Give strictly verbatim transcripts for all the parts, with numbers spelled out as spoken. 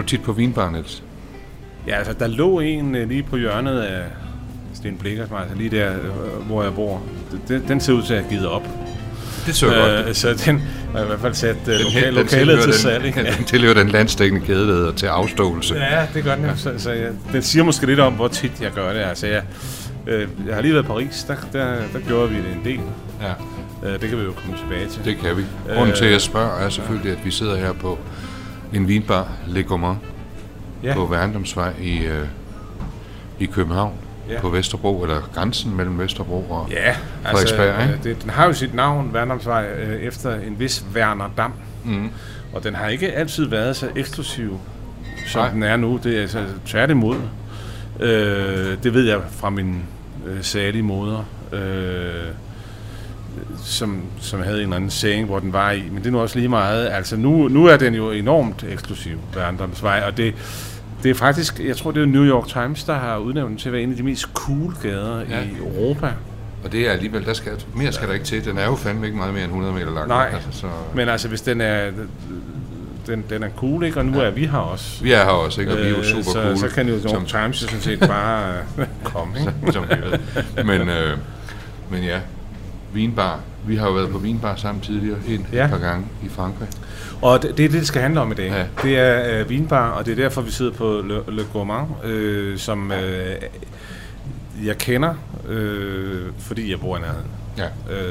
du tit på vinbar, Niels? Ja, altså der lå en øh, lige på hjørnet af Sten Blikker, altså lige der, øh, hvor jeg bor. Den, den ser ud til at have givet op. Det så øh, godt. Så den har i hvert fald sat øh, lokal, lokalet til salg. Den, den tilhører den landsdækkende kæde, der hedder til afståelse. Ja, det gør den. Ja. Så, så ja, den siger måske lidt om, hvor tit jeg gør det. Altså, jeg, øh, jeg har lige været i Paris, der, der, der gjorde vi det en del. Ja. Øh, det kan vi jo komme tilbage til. Det kan vi. Grunden til, at jeg spørger, er selvfølgelig, at vi sidder her på en vinbar, Le Gourmand, ja. På Værndomsvej i, øh, i København. Ja. På Vesterbro, eller grænsen mellem Vesterbro og ja, Frederiksberg, altså, ikke? Det, den har jo sit navn, Værndomsvej, øh, efter en vis Werner Dam. Mm. Og den har ikke altid været så eksklusiv, som Nej. Den er nu. Det er altså tværtimod. Øh, det ved jeg fra min øh, salige moder, øh, som, som havde en eller anden saying, hvor den var i. Men det er nu også lige meget. Altså nu, nu er den jo enormt eksklusiv, Værndomsvej, og det Det er faktisk, jeg tror det er New York Times, der har udnævnt den til at være en af de mest cool gader ja. I Europa. Og det er alligevel, der skal, mere skal der ikke til. Den er jo fandme ikke meget mere end hundrede meter lang. Nej, altså, så men altså hvis den er, den, den er cool, ikke? Og nu ja. Er vi her også. Vi er her også, ikke? Og vi er jo super så, cool. Så kan jo New York Times sådan set bare komme, ikke? Som vi ved. Men, øh, men ja, vinbar. Vi har jo været på vinbar sammen tidligere, en ja. Et par gange i Frankrig. Og det, det er det, det skal handle om i dag. Ja. Det er øh, vinbar, og det er derfor, vi sidder på Le, Le Gourmand, øh, som øh, jeg kender, øh, fordi jeg bor i nærheden. Ja.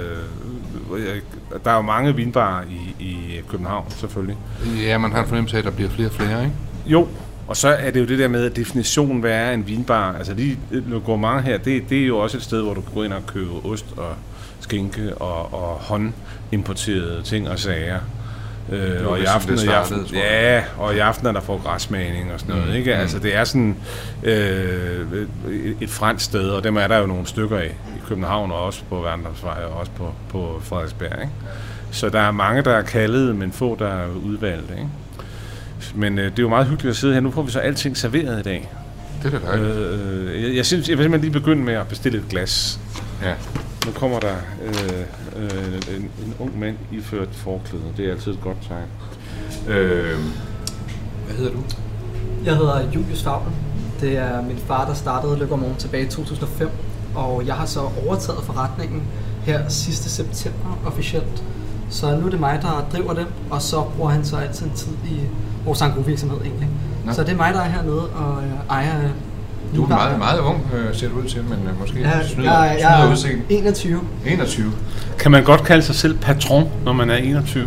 Øh, jeg, der er jo mange vinbarer i, i København, selvfølgelig. Ja, man har en fornemmelse af, at der bliver flere og flere, ikke? Jo, og så er det jo det der med definitionen, hvad er en vinbar. Altså lige Le Gourmand her, det, det er jo også et sted, hvor du kan gå ind og købe ost og skinke og, og håndimporterede ting og sager. Øh, og, i aften, startede, i aften, ja, og i aften er der får græsmaning og sådan noget, mm, ikke? Altså det er sådan øh, et fransk sted, og dem er der jo nogle stykker af i København og også på Værndomsvej og også på, på Frederiksberg, ikke? Så der er mange, der er kaldet, men få, der er udvalgt, ikke? Men øh, det er jo meget hyggeligt at sidde her. Nu får vi så alting serveret i dag. Det er da dejligt. Øh, jeg, jeg synes, jeg vil simpelthen lige begynde med at bestille et glas. Ja. Nu kommer der øh, øh, en, en ung mand iført forklæde. Det er altid et godt tegn. Øh, hvad hedder du? Jeg hedder Julius Faglen. Det er min far, der startede Le Gourmand tilbage i to tusind og fem. Og jeg har så overtaget forretningen her sidste september officielt. Så nu er det mig, der driver den, og så bruger han så altid en tid i vores engros-virksomhed egentlig. Nå. Så det er mig, der er hernede og øh, ejer. Du er meget, meget ung, øh, ser du ud til, men øh, måske ja, snyder, jeg, jeg snyder udseende. enogtyve. enogtyve. Kan man godt kalde sig selv patron, når man er enogtyve?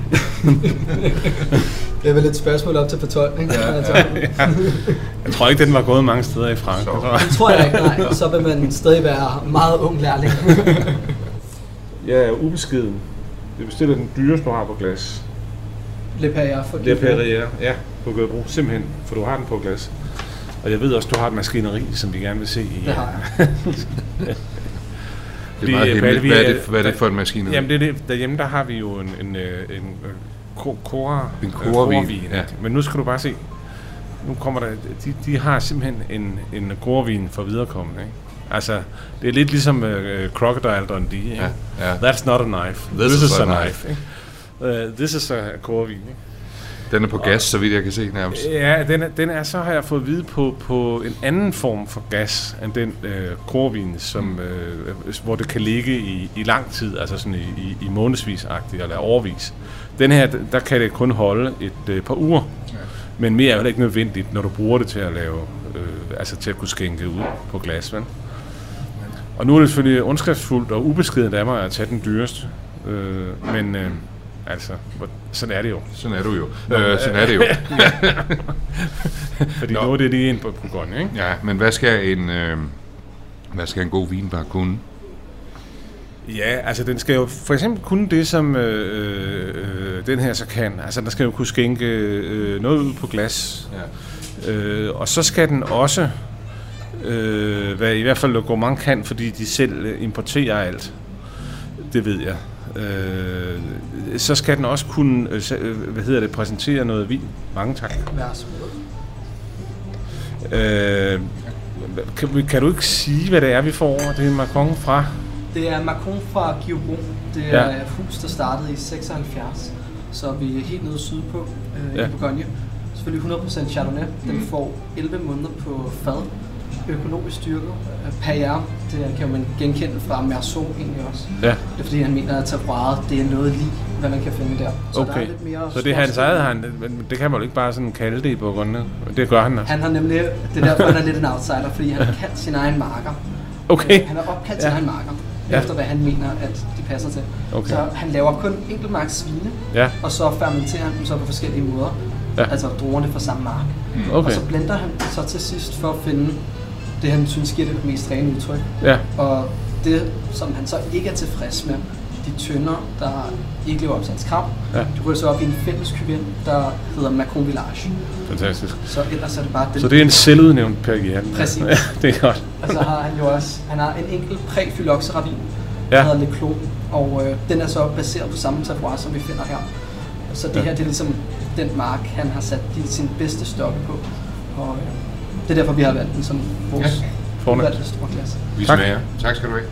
Det er vel et spørgsmål op til fortolkning. Ja, ja, ja. Jeg tror ikke, den var gået mange steder i Frankrig. Det tror jeg ikke, nej. Så vil man stadig være meget ung lærling. Jeg er ubeskeden. Jeg bestiller den dyreste, du har på glas. Le Perrier for Le Perrier, ja, på Gødebro. Simpelthen, for du har den på glas. Og jeg ved også, du har et maskineri, som vi gerne vil se i. Det har jeg. Det er meget hemmeligt. Hvad er det, hvad er det for et maskineri? Jamen, det er det. Derhjemme, der har vi jo en, en, en, en kora, en koravin. Ja. Men nu skal du bare se. Nu kommer der, de, de har simpelthen en, en koravin for viderekommende, ikke? Altså, det er lidt ligesom uh, Crocodile Dundee, ikke? Ja, ja. That's not a knife. This, This is, is a knife. knife uh, this is a koravin, ikke? Den er på gas, så vidt jeg kan se nærmest. Ja, den er, den er så har jeg fået at vide på, på en anden form for gas end den øh, koravin, som mm. øh, hvor det kan ligge i, i lang tid, altså sådan i, i, i månedsvis-agtigt eller årvis. Den her, der kan det kun holde et øh, par uger, ja. Men mere er jo ikke nødvendigt, når du bruger det til at lave, øh, altså til at kunne skænke ud på glas, vel? Og nu er det selvfølgelig ondskabsfuldt og ubeskedent af mig at tage den dyreste, øh, men øh, altså, sådan er det jo. Sådan er du jo. Øh, sådan er det jo. Fordi Nå. Nu er det lige en på Bourgogne, ikke? Ja, men hvad skal en, øh, hvad skal en god vinbar kunne? Ja, altså den skal jo for eksempel kunne det, som øh, øh, den her så kan. Altså den skal jo kunne skænke øh, noget ud på glas. Ja. Øh, og så skal den også, øh, hvad i hvert fald Le Gourmand kan, fordi de selv importerer alt. Det ved jeg. Øh, så skal den også kunne, øh, hvad hedder det, præsentere noget vin. Mange tak. Øh, kan, kan du ikke sige, hvad det er, vi får over? Det er en Macron fra... Det er Macron fra Gioubon. Det er ja. et hus, der startede i seksoghalvfjerds. Så vi er helt nede sydpå øh, ja. i Bourgogne. selvfølgelig hundrede procent Chardonnay. Den får elleve måneder på fad. Økologisk styrke per jer. Det kan man genkende fra Merceau egentlig også. Ja. Det er fordi, han mener, at terroiret, det er noget lige, hvad man kan finde der. Så okay. der er lidt mere så det er hans eget, han, men det kan man jo ikke bare sådan kalde det i Bourgogne. Det gør han altså. Han har nemlig, det er derfor, han er lidt en outsider, fordi han har kaldt sin egen marker. Okay. Han har opkaldt sin ja. egen marker, ja. efter hvad han mener, at de passer til. Okay. Så han laver kun enkeltmarks svine, ja. og så fermenterer han dem så på forskellige måder. Ja. Altså druerne fra samme mark. Okay. Og så blender han så til sidst for at finde det, han synes giver det mest rene udtryk. Ja. Og det, som han så ikke er tilfreds med, de tønder, der ikke lever op til hans krav, ja. de ryger så op i en fælles køben, der hedder Macron Village. Fantastisk. Så ellers er det bare den. Så det er en selvudnævnt Perrier. Præcis. Ja, det er godt. Og så har han jo også, han har en enkelt præ-phylloxera-vin, ja. der hedder Le Clos, og øh, den er så baseret på samme terroir, som vi finder her. Så det ja. her, det er ligesom den mark, han har sat de, sin bedste stokke på. Og øh, det er derfor, vi har valgt den som vores ja. udvalgte storklasse. Vi smager. Tak skal du have.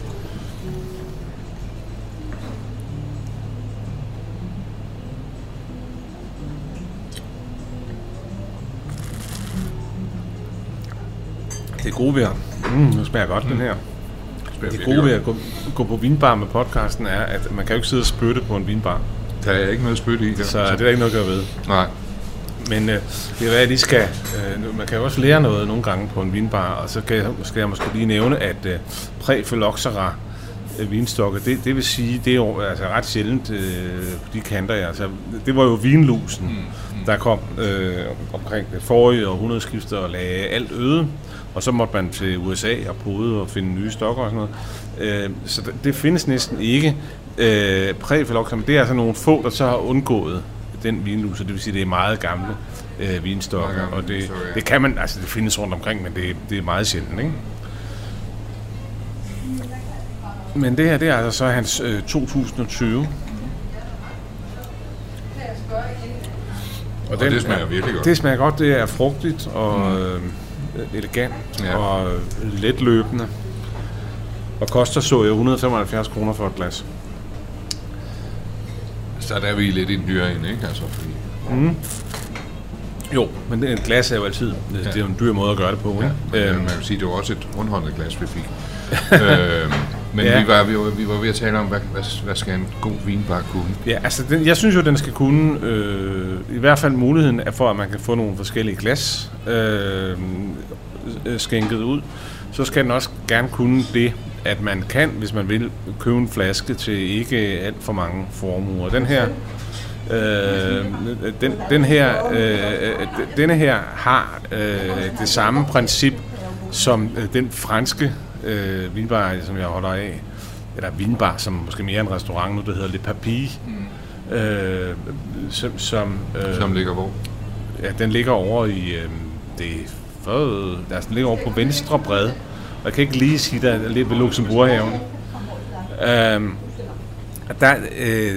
Det er gode ved mm, nu smager godt mm. den her. Det, det gode ved at gå, gå på vinbar med podcasten er, at man kan jo ikke sidde og spytte på en vinbar. Der er ikke noget spytte i det. Så det er der ikke noget at gøre ved. Nej. Men øh, det er hvad de skal. Øh, man kan jo også lære noget nogle gange på en vinbar, og så skal jeg, skal jeg måske lige nævne, at øh, præ-phylloxera øh, vinstokke, det, det vil sige, det er jo altså ret sjældent øh, på de kanter. Altså, det var jo vinlusen, mm. Mm. der kom øh, omkring det forrige århundredeskifte og lagde alt øde. Og så måtte man til U S A og pode og finde nye stokker og sådan noget. Øh, så det, det findes næsten ikke. Øh, præ-phylloxera, det er altså nogle få, der så har undgået den vinlus, det vil sige, det er meget gamle øh, vinstokker, ja, og det, det kan man, altså det findes rundt omkring, men det, det er meget sjældent, ikke? Men det her, det er altså så hans øh, to tusind og tyve. Og, og den, det smager virkelig godt. Det smager godt, det er frugtigt og mm. øh, elegant ja. og øh, letløbende. Og koster så jeg et hundrede og femoghalvfjerds kroner for et glas. Så der er vi lidt i en dyre en, ikke? Altså, fordi... mm. Jo, men det, et glas er jo altid, det, ja. det er jo en dyr måde at gøre det på, ikke? Ja, øhm. man kan sige, det var også et rundhåndet glas, vi fik. øhm, men ja. vi, var, vi, var, vi var ved at tale om, hvad, hvad, hvad skal en god vinbar kunne? Ja, altså, den, jeg synes jo, den skal kunne, øh, i hvert fald muligheden er for, at man kan få nogle forskellige glas øh, skænket ud. Så skal den også gerne kunne det, at man kan, hvis man vil, købe en flaske til ikke alt for mange formuer. Den her, øh, den, den her, øh, denne her har øh, det samme princip som øh, den franske øh, vinbar, som jeg holder af, eller vinbar, som måske mere en restaurant nu, der hedder Le Papy, mm. øh, som, som, øh, som ligger hvor? Ja, den ligger over i øh, det for, altså, den ligger over på venstre bred. Jeg kan ikke lige sige, der lidt ved Luxembourghaven. Øhm, der, øh,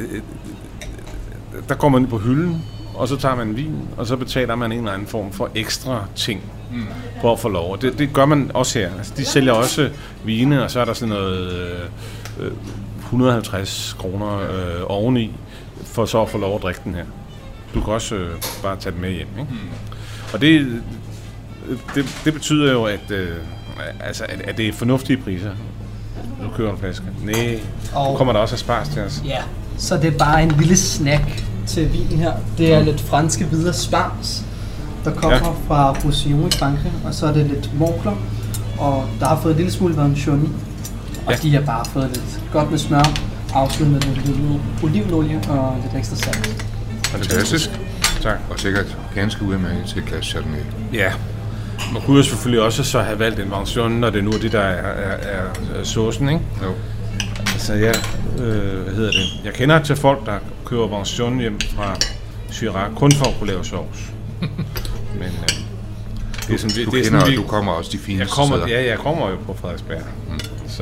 der går man på hylden, og så tager man vin, og så betaler man en eller anden form for ekstra ting mm. for at få lov. Og det, det gør man også her. Altså, de sælger også vine, og så er der sådan noget øh, et hundrede og halvtreds kroner øh, oveni, for så at få lov at drikke den her. Du kan også øh, bare tage den med hjem, ikke? Mm. Og det, det, det betyder jo, at øh, altså, at, at det er fornuftige priser. Nu kører en flaske. Nej, nu kommer der også asparges til os. Ja, så det er bare en lille snack til vinen her. Det er mm. lidt franske hvide asparges, der kommer ja. fra Roussillon i Frankrig, og så er det lidt morkler, og der har fået en lille smule vin i, og ja. de har bare fået lidt godt med smør, afsluttet med lidt olivenolie og lidt ekstra salt. Fantastisk. Tak. Og sikkert ganske udmærket til et glas Chardonnay. Ja. Man kunne jo selvfølgelig også så have valgt en Vin, når det nu er det, der er, er, er, er saucen, ikke? Jo. Altså, ja, øh, hvad hedder det? Jeg kender til folk, der køber Vin hjem fra Chirac, kun for at kunne lave sovs. Men øh, det er sådan, du, det, du det er kender, sådan, du kommer også de fineste jeg kommer, steder. Ja, jeg kommer jo på Frederiksberg. Mm. Så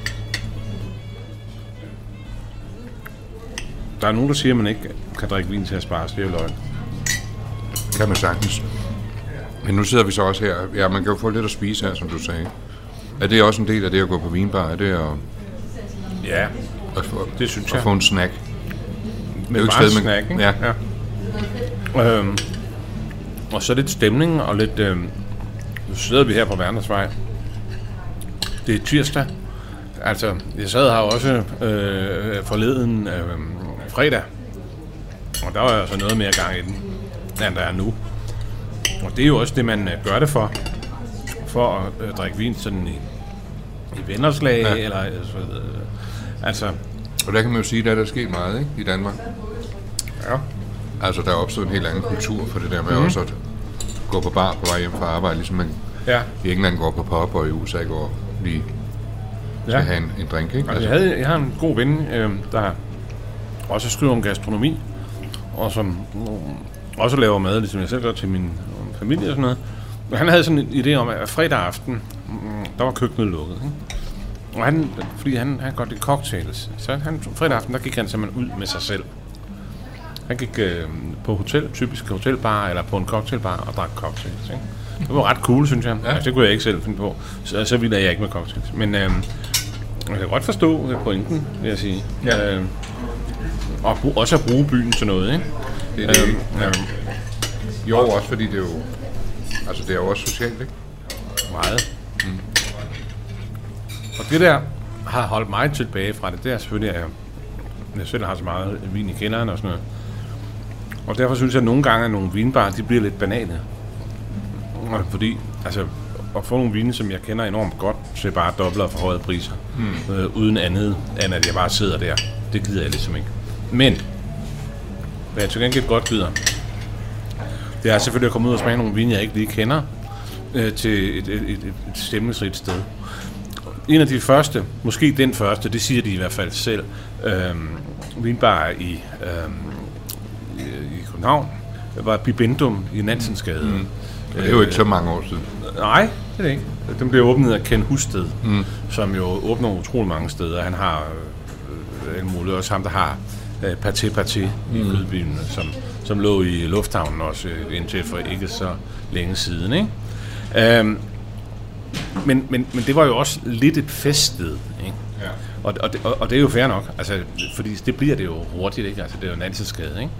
der er nogen, der siger, at man ikke kan drikke vin til asparges. Det er jo løgn. Kan man sagtens. Men nu sidder vi så også her. Ja, man kan jo få lidt at spise her, som du sagde. Er det også en del af det at gå på vinbar? Er det at, ja, at få, det synes at jeg. få en snack? Med bare en snack, ikke? Ja. ja. Øhm, Og så lidt stemning og lidt... Øh, nu sidder vi her på Værndersvej. Det er tirsdag. Altså, jeg sad her også øh, forleden øh, fredag. Og der var altså noget mere gang i den, end der er nu. Og det er jo også det, man gør det for. For at øh, drikke vin sådan i, i vennerslag, ja. eller... Altså, øh, altså... Og der kan man jo sige, at der er der sket meget, ikke? I Danmark. Ja. Altså, der er opstået en helt anden kultur for det der med mm-hmm. også at gå på bar på vej hjem fra arbejde, ligesom man ja. i England går på pub, og i U S A går lige skal ja. have en, en drink, ikke? Altså, jeg, havde, jeg har en god ven, øh, der også skriver om gastronomi, og som øh, også laver mad, ligesom jeg selv gør til min øh, familie og sådan noget. Og han havde sådan en idé om, at fredag aften, øh, der var køkkenet lukket, ikke? Og han, fordi han, han godt lide cocktails, så han, fredag aften, der gik han simpelthen ud med sig selv. Han gik øh, på hotel, typisk hotelbar, eller på en cocktailbar, og drak cocktails, ikke? Det var ret cool, synes jeg. Ja. Altså, det kunne jeg ikke selv finde på. Så, så ville jeg ikke med cocktails. Men øh, jeg kan godt forstå pointen, vil jeg sige. Ja. Øh, og brug, også at bruge byen til noget, ikke? Det er det. Øh, ja. Jo, også fordi det er jo... Altså, det er jo også socialt, ikke? Meget. Mm. Og det der har holdt mig tilbage fra det, det er selvfølgelig, at jeg, jeg selv har så meget vin i kælderen og sådan noget. Og derfor synes jeg, at nogle gange, at nogle vinbarer, de bliver lidt banale. Fordi, altså, at få nogle vine, som jeg kender enormt godt, så er bare dobbelt og forhøjede priser. Mm. Øh, uden andet, end at jeg bare sidder der. Det gider jeg ligesom ikke. Men, hvad jeg til gengæld godt gider, det er selvfølgelig at komme ud og smage nogle vine, jeg ikke lige kender, øh, til et, et, et, et stemningsrigt sted. En af de første, måske den første, det siger de i hvert fald selv, øh, vinbar i, øh, i København, var Bibendum i Nansensgade. Mm. Det er jo ikke så mange år siden. Nej, det er det ikke. Den blev åbnet af Ken Husted, mm. som jo åbner utrolig mange steder. Han har øh, en mulighed, også ham, der har øh, Paté Paté mm. i Kødbyen, som, som lå i lufthavnen også øh, indtil for ikke så længe siden, ikke? Øhm, men, men, men det var jo også lidt et feststed, ikke? Ja. Og, og, det, og, og det er jo fair nok, altså, fordi det bliver det jo hurtigt, ikke? Altså, det er jo Nansensgade, ikke?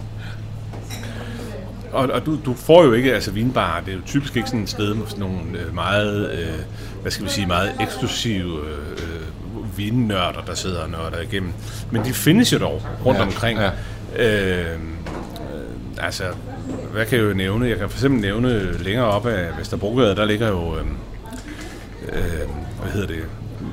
Og, og du, du får jo ikke, altså vinbarer, det er jo typisk ikke sådan et sted med sådan nogle øh, meget, øh, hvad skal vi sige, meget eksklusive øh, vinnørder, der sidder og nørder igennem. Men de findes jo dog rundt ja, omkring. Ja. Øh, øh, altså, hvad kan jeg jo nævne? Jeg kan for eksempel nævne længere op af Vesterbrogade, der ligger jo, øh, øh, hvad hedder det,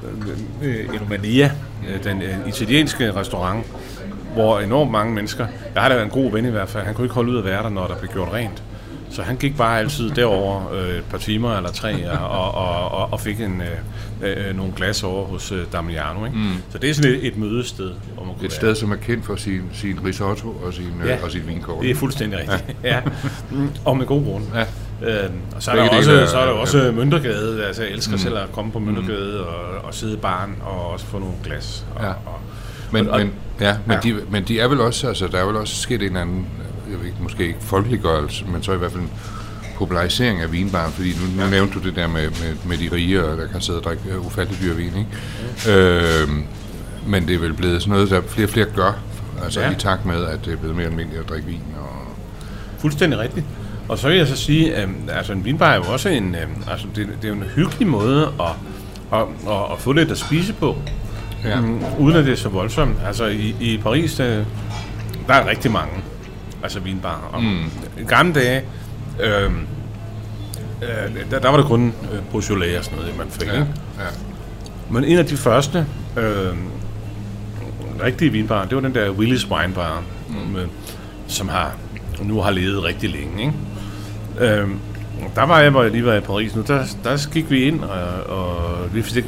øh, Enomania, øh, den øh, italienske restaurant, hvor enormt mange mennesker, jeg har da været en god ven i hvert fald, han kunne ikke holde ud at være der, når der blev gjort rent. Så han gik bare altid derover øh, et par timer eller tre, og, og, og, og fik en, øh, øh, nogle glas over hos øh, Damiano, ikke? Mm. Så det er sådan et, et mødested. Hvor man kunne et sted, være. Som er kendt for sin, sin risotto og sin, ja, øh, og sin vinkort. Det er fuldstændig rigtigt, ja. ja. Og med god grund. Ja. Øh, og så er, der også, der, så er der også ja. Møntergade, altså jeg elsker mm. selv at komme på Møntergade mm. og, og sidde i baren og også få nogle glas. Og, ja. og, Men, og, men, ja, men, ja. De, men de er vel også, altså der er vel også sket en anden, jeg ved ikke, måske ikke folkeliggørelse, men så i hvert fald en popularisering af vinbaren, fordi nu, nu ja. nævnte du det der med, med, med de rige, der kan sidde og drikke ufattelig dyr vin, ikke? Ja. Øh, men det er vel blevet sådan noget, der flere og flere gør, altså ja. i takt med, at det er blevet mere almindeligt at drikke vin. Og fuldstændig rigtigt. Og så vil jeg så sige, at altså en vinbar er jo også en, altså det, det er jo en hyggelig måde at, at, at, at få lidt at spise på. Ja. Mm, uden at det er så voldsomt. Altså i, i Paris, der, der er rigtig mange altså vinbarer. Og mm. i gamle dage, øh, øh, der, der var det kun øh, Beaujolais og sådan noget, man fik. Ja. Ja. Men en af de første øh, rigtige vinbarer, det var den der Willys Wine Bar, mm. øh, som har nu har levet rigtig længe, ikke? Øh, der var jeg, hvor jeg lige var i Paris nu, der, der gik vi ind, og, og vi fik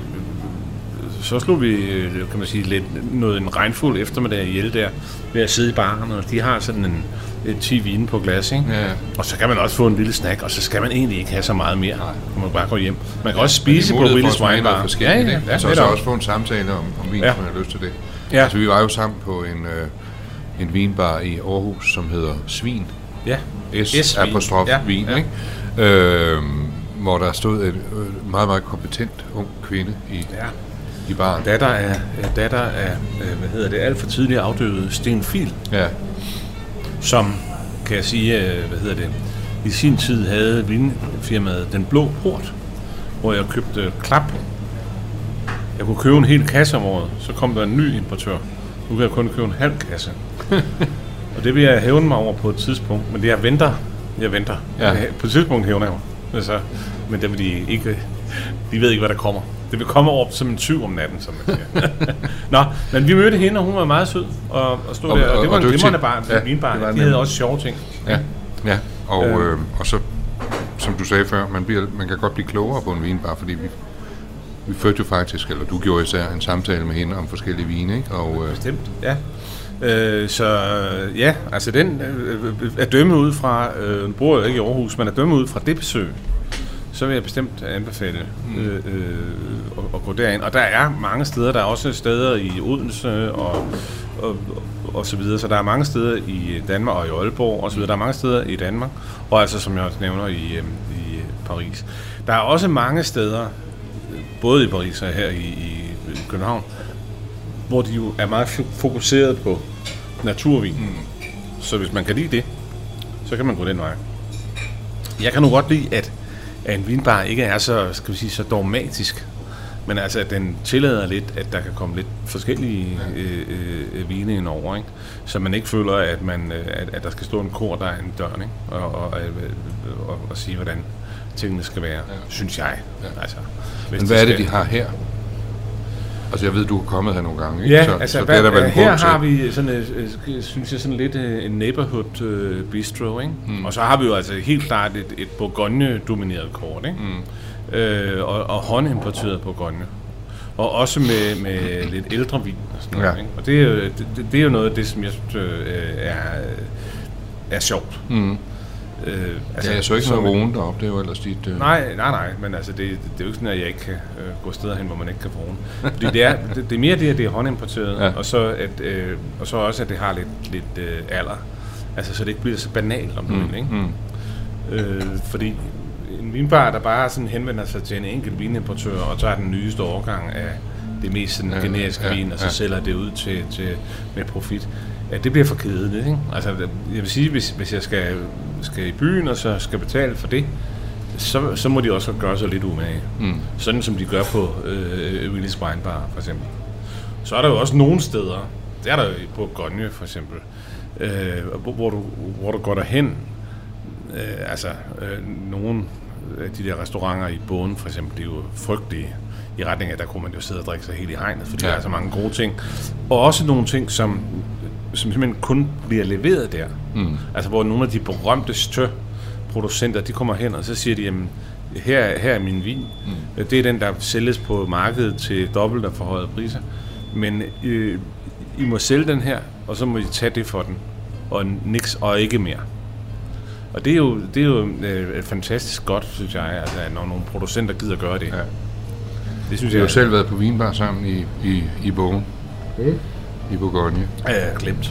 så slog vi, kan man sige, lidt noget en regnfuld eftermiddag ihjel der, ved at sidde i baren, og de har sådan en, en ti vine på glas, ikke? Ja. Og så kan man også få en lille snack, og så skal man egentlig ikke have så meget mere. Man må bare gå hjem. Man kan ja, også spise på Willys Wine Bar. Ja, ja, ja, ja, så, så også få en samtale om, om vin, ja. Hvis man har lyst til det. Ja. Altså, vi var jo sammen på en, øh, en vinbar i Aarhus, som hedder Svin. Ja. S apostrof ja. Vin, ja. Ikke? Øh, hvor der stod en øh, meget, meget kompetent ung kvinde i... Ja. I baren. Datter af, datter af øh, hvad hedder det, alt for tidligt afdøde Sten Fihl. Ja. Som, kan jeg sige, øh, hvad hedder det, i sin tid havde vinfirmaet Den Blå Port, hvor jeg købte klap. Jeg kunne købe en hel kasse om året, så kom der en ny importør. Nu kan jeg kun købe en halv kasse. Og det vil jeg hævne mig over på et tidspunkt, men det jeg venter, jeg venter. Ja. På et tidspunkt hævner jeg mig. Altså, men det vil de ikke, de ved ikke, hvad der kommer. Det vil komme over som en tyv om natten, som man siger. Nå, men vi mødte hende, og hun var meget sød, og, og stod og, der, og det var og en glimrende bar, ja, vinbar. De havde også sjove ting. Ja, ja. Og, øh. Øh, og så, som du sagde før, man, bliver, man kan godt blive klogere på en vinbar, fordi vi, vi førte jo faktisk, eller du gjorde især en samtale med hende om forskellige vine, ikke? Og, øh, bestemt, ja. Øh, så ja, altså den øh, er dømme ud fra, øh, nu bor jeg ikke i Aarhus, men er dømme ud fra det besøg, så vil jeg bestemt anbefale øh, øh, at, at gå derind. Og der er mange steder, der er også steder i Odense og, og, og så videre, så der er mange steder i Danmark og i Aalborg og så videre. Der er mange steder i Danmark, og altså som jeg også nævner i, øh, i Paris. Der er også mange steder, både i Paris og her i, i København, hvor de jo er meget fokuseret på naturvin. Mm. Så hvis man kan lide det, så kan man gå den vej. Jeg kan nu godt lide, at, at en vinbar ikke er så, skal vi sige, så dogmatisk, men altså, at den tillader lidt, at der kan komme lidt forskellige øh, øh, vine ind over, ikke? Så man ikke føler, at, man, at, at der skal stå en kor, der er en dør, ikke? Og, og, og, og, og sige, hvordan tingene skal være, ja. Synes jeg. Ja. Altså, men hvad er det, de har her? Altså, jeg ved, du er kommet her nogle gange, ikke? Ja, så, altså, så hvad, det er der her har vi sådan, øh, synes jeg, sådan lidt øh, en neighborhood øh, bistro, ikke? Mm. Og så har vi jo altså helt klart et, et Bourgogne-domineret kort, ikke? Mm. Øh, og, og håndimporteret Bourgogne. Og også med, med lidt ældre vin og sådan noget, ja. Ikke? Og det er, jo, det, det er jo noget af det, som jeg synes øh, er, er sjovt. Mm. Øh, altså, ja, jeg så ikke noget roen deroppe, det er jo ellers dit... Øh... Nej, nej, nej, men altså, det, det er jo ikke sådan, at jeg ikke kan øh, gå steder hen, hvor man ikke kan få roen. Fordi det er, det, det er mere det, at det er håndimporteret, ja. og, så at, øh, og så også, at det har lidt, lidt øh, alder. Altså, så det ikke bliver så banalt, om du mm. vil, ikke? Mm. Øh, fordi en vinbar, der bare sådan henvender sig til en enkelt vinimportør, og tager den nyeste årgang af det mest sådan, ja, generiske ja, vin, og så ja. sælger det ud til, til, med profit. Ja, det bliver for kedeligt, ikke? Altså, jeg vil sige, hvis, hvis jeg skal, skal i byen, og så skal betale for det, så, så må de også gøre sig lidt umage. Mm. Sådan som de gør på øh, Willys Wine Bar, for eksempel. Så er der jo også nogle steder, der er der på Bourgogne, for eksempel, øh, hvor, du, hvor du går derhen, øh, altså, øh, nogle af de der restauranter i Bogen, for eksempel, det er jo frygtelige i retning af, der kunne man jo sidde og drikke sig helt i hegnet, fordi ja. der er så mange gode ting. Og også nogle ting, som som simpelthen kun bliver leveret der. Mm. Altså, hvor nogle af de berømte stø-producenter, de kommer hen, og så siger de, jamen, her, her er min vin. Mm. Det er den, der sælges på markedet til dobbelt og forhøjede priser. Men øh, I må sælge den her, og så må I tage det for den. Og niks, og ikke mere. Og det er jo, det er jo øh, fantastisk godt, synes jeg, altså, når nogle producenter gider gøre det. Ja. Det synes jeg. Jeg har jo selv været på vinbar sammen i, i, i Bogen. Mm. I Bourgogne. Ja, glemt.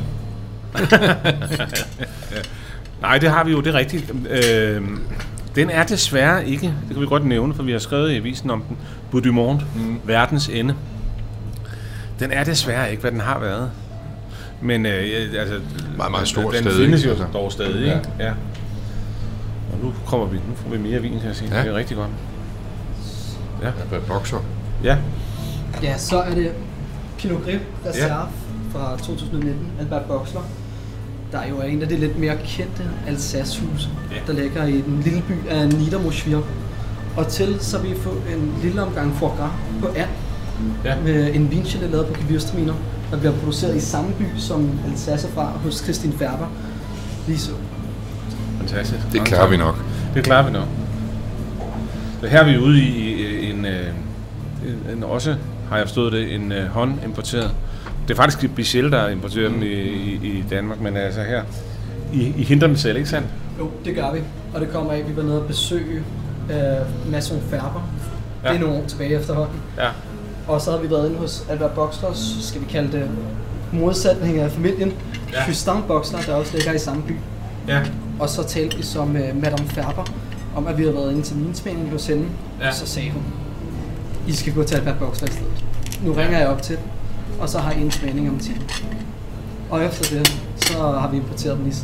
Nej, det har vi jo, det er rigtigt. Øh, den er desværre ikke, det kan vi godt nævne, for vi har skrevet i avisen om den, Bout du Monde, mm. verdens ende. Den er desværre ikke, hvad den har været. Men øh, altså... Meget, meget stor den stadig. Den findes jo altså. dog stadig, ja. Ikke? Ja. Og nu kommer vi, nu får vi mere vin, kan jeg sige. Ja. Det er rigtig godt. Ja. Ja, bokser. Ja. Ja, så er det Pinot Gris Reserve ja. fra to tusind nitten, Albert Boxler, der jo er en af de lidt mere kendte Alsace-huse, ja. der ligger i den lille by af Niedermoschwir. Og til så vil vi få en lille omgang foie gras på and, ja. med en vinchille lavet på Gewürztraminer, der bliver produceret i samme by som Alsace fra hos Christine Färber. Lige så. Fantastisk. Det klarer vi nok. Det klarer vi nok. Så her er vi ude i en, en, en også, har jeg forstået det, en uh, håndimporteret. Det er faktisk Bichel, der importerer mm. den i, i, i Danmark, men altså her, I, I henter dem selv, ikke sandt? Jo, det gør vi. Og det kommer af, at vi var nede og besøge uh, Masson Färber. Ja. Det er nogle år tilbage efterhånden. Ja. Og så har vi været inde hos Albert Boxlers, skal vi kalde det, modsætning af familien. Ja. Justin Boxler, der også ligger i samme by. Ja. Og så talte vi så med Madame Färber om, at vi havde været inde til vinsmagning hos hende. Ja. Og så sagde hun, I skal gå til Albert Boxler i stedet. Nu ringer jeg op til dem, og så har I en smagning om tiden. Og efter det, så har vi importeret dem i siden.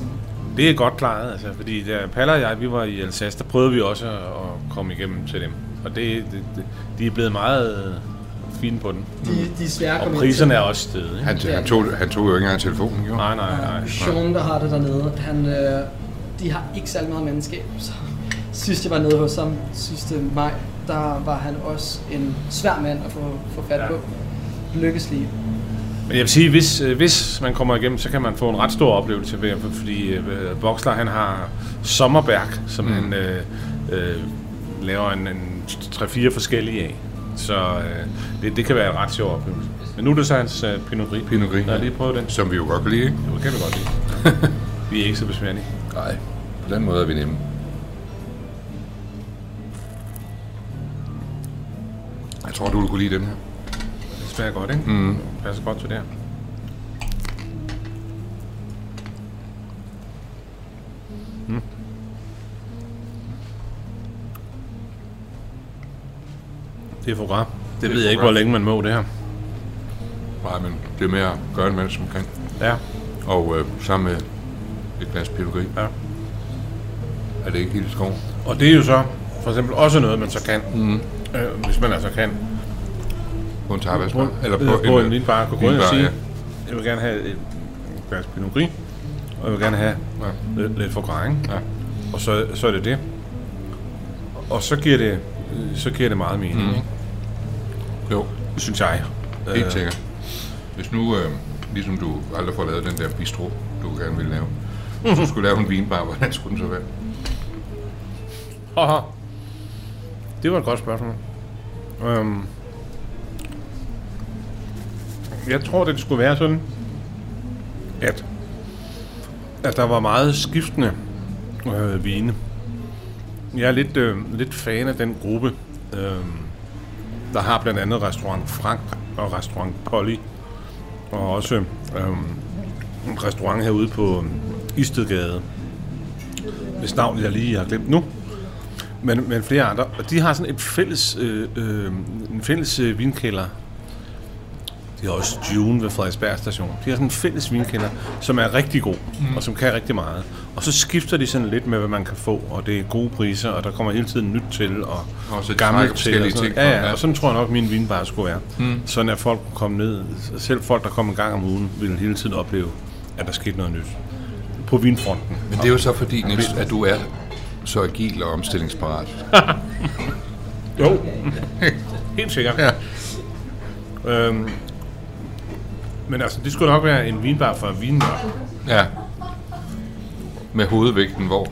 Det er godt klaret, altså, fordi da Palle og jeg, vi var i Alsace, der prøvede vi også at komme igennem til dem. Og det, det, det, de er blevet meget fine på den. De, de er svære at komme og priserne er også stedet. Han, han, tog, han tog jo ikke engang telefonen, jo. Nej, nej, nej. Sean, der har det dernede, han, øh, de har ikke særlig meget mandskab. Så sidst jeg var nede hos ham, sidste maj, der var han også en svær mand at få, få fat på. Ja. Lykkes lige. Men jeg vil sige, hvis, hvis man kommer igennem, så kan man få en ret stor oplevelse ved, fordi øh, Boxler, han har Sommerberg, som mm. han øh, øh, laver en, en tre fire forskellige af. Så øh, det, det kan være en ret sjov oplevelse. Men nu er det så hans øh, Pinot Gris. Pinot Gris, ja. lige prøve den. Som vi jo godt kan lide, ikke? Jo, det kan vi godt lide. Vi er ikke så besværlige. Nej, på den måde er vi nemme. Jeg tror, du vil kunne lide den her. Det smager godt, ikke? Mm. Det passer godt til det her. Mm. Det er for gras. Det, det ved jeg ikke, hvor længe man må det her. Nej, men det er mere at gøre en mand, som kan. Ja. Og øh, sammen med et glas Pinot Gris. Ja. Er det ikke helt skov? Og det er jo så for eksempel også noget, man så kan. Mm. Øh, hvis man altså kan. På en tapasbar? Eller på, på en, en vinbar. Kunne gå ind og sige, ja. Jeg vil gerne have et glas Pinot Gris. Og jeg vil gerne have ja. lidt, lidt for gras, ja. Og så, så er det det. Og så giver det, så giver det meget mening, mm. ikke? Jo. Det synes jeg. Helt sikkert. Hvis nu, øh, ligesom du aldrig får lavet den der bistro, du gerne vil lave, mm-hmm. så skulle du lave en vinbar, hvordan skulle den så være? Haha. Det var et godt spørgsmål. Um, jeg tror, det skulle være sådan, at, at der var meget skiftende øh, vine. Jeg er lidt, øh, lidt fan af den gruppe, øh, der har blandt andet Restaurant Frank og Restaurant Polly, og også øh, en restaurant herude på Istedgade, hvis navn jeg lige har glemt nu. Men, men flere andre, og de har sådan et fælles, øh, øh, en fælles øh, vinkælder. De har også June ved Frederiksberg station. De har sådan en fælles vinkælder, som er rigtig god, mm. og som kan rigtig meget. Og så skifter de sådan lidt med, hvad man kan få, og det er gode priser, og der kommer hele tiden nyt til, og, og så gammelt til. Og ting, ja, ja, og sådan tror jeg nok, at min vinbar skulle være. Mm. Sådan at folk kunne komme ned, selv folk, der kommer en gang om ugen, vil hele tiden opleve, at der skete noget nyt på vinfronten. Men det er jo så fordi, Niels, at du er så agil og omstillingsparat. Jo, helt sikkert. Ja. Øhm, men altså, det skulle nok være en vinbar for vinmør. Ja. Med hovedvægten hvor?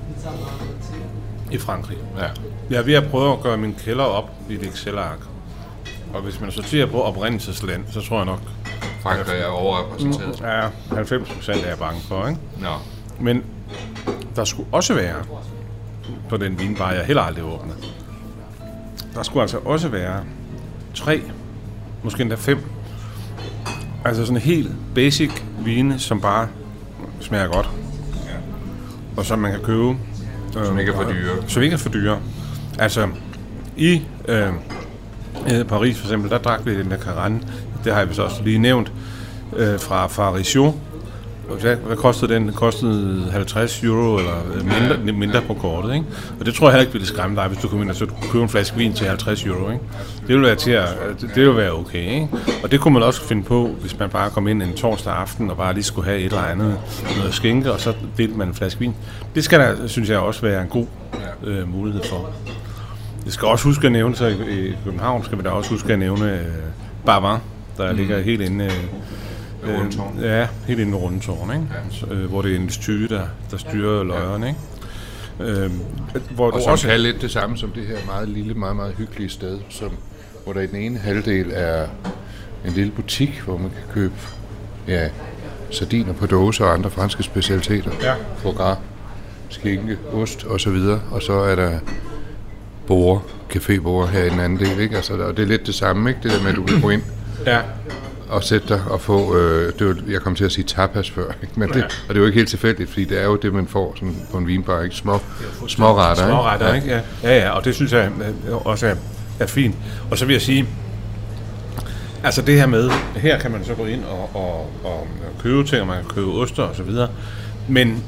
I Frankrig. Ja. Jeg er ved at prøve at gøre min kælder op i et Excel-ark. Og hvis man sorterer på oprindelsesland, så tror jeg nok... Frankrig er overrepræsenteret. Ja, halvfems procent er jeg bange for, ikke? Nå. Men der skulle også være, på den vinbar, jeg heller aldrig åbner, der skulle altså også være tre, måske endda fem, altså sådan en helt basic vine, som bare smager godt, ja. Og som man kan købe. Øh, som ikke er for dyre. Som ikke er for dyre. Altså, i øh, Paris for eksempel, der drak vi den der Carane, det har jeg vist også lige nævnt, øh, fra Farichot. Hvad, hvad kostede den? Den kostede halvtreds euro eller mindre, mindre på kortet, ikke? Og det tror jeg heller ikke ville skræmme dig, hvis du kom ind og så købe en flaske vin til halvtreds euro, ikke? Det ville være til at, det ville være okay, ikke? Og det kunne man også finde på, hvis man bare kom ind en torsdag aften og bare lige skulle have et eller andet noget skinke, og så delte man en flaske vin. Det skal der, synes jeg, også være en god øh, mulighed for. Jeg skal også huske at nævne, så i, i København skal vi da også huske at nævne øh, Bavin, der mm. ligger helt inde øh, Øh, ja, helt inde i Rundetårn, ikke? Ja. Øh, hvor det er en styre, der, der styrer løjerne, ikke? Øh, hvor og som også kan lidt det samme som det her meget lille, meget, meget hyggelige sted, som, hvor der i den ene halvdel er en lille butik, hvor man kan købe ja, sardiner på dåse og andre franske specialiteter. Ja. Foie gras, skinke, ost og så videre. Og så er der borde, caféborde her i den anden del, ikke? Altså, og det er lidt det samme, ikke? Det der med, at du kan gå ind. Ja. Og sætte dig og få, øh, det var, jeg kom til at sige tapas før, ikke? Men det, ja. Og det er jo ikke helt tilfældigt, fordi det er jo det, man får sådan på en vinbar, ikke? Små, små retter, ikke? Små retter, ikke? Ja. Ja, ja, og det synes jeg også er, er fint. Og så vil jeg sige, altså det her med, her kan man så gå ind og, og, og købe ting, og man kan købe oster og så videre, men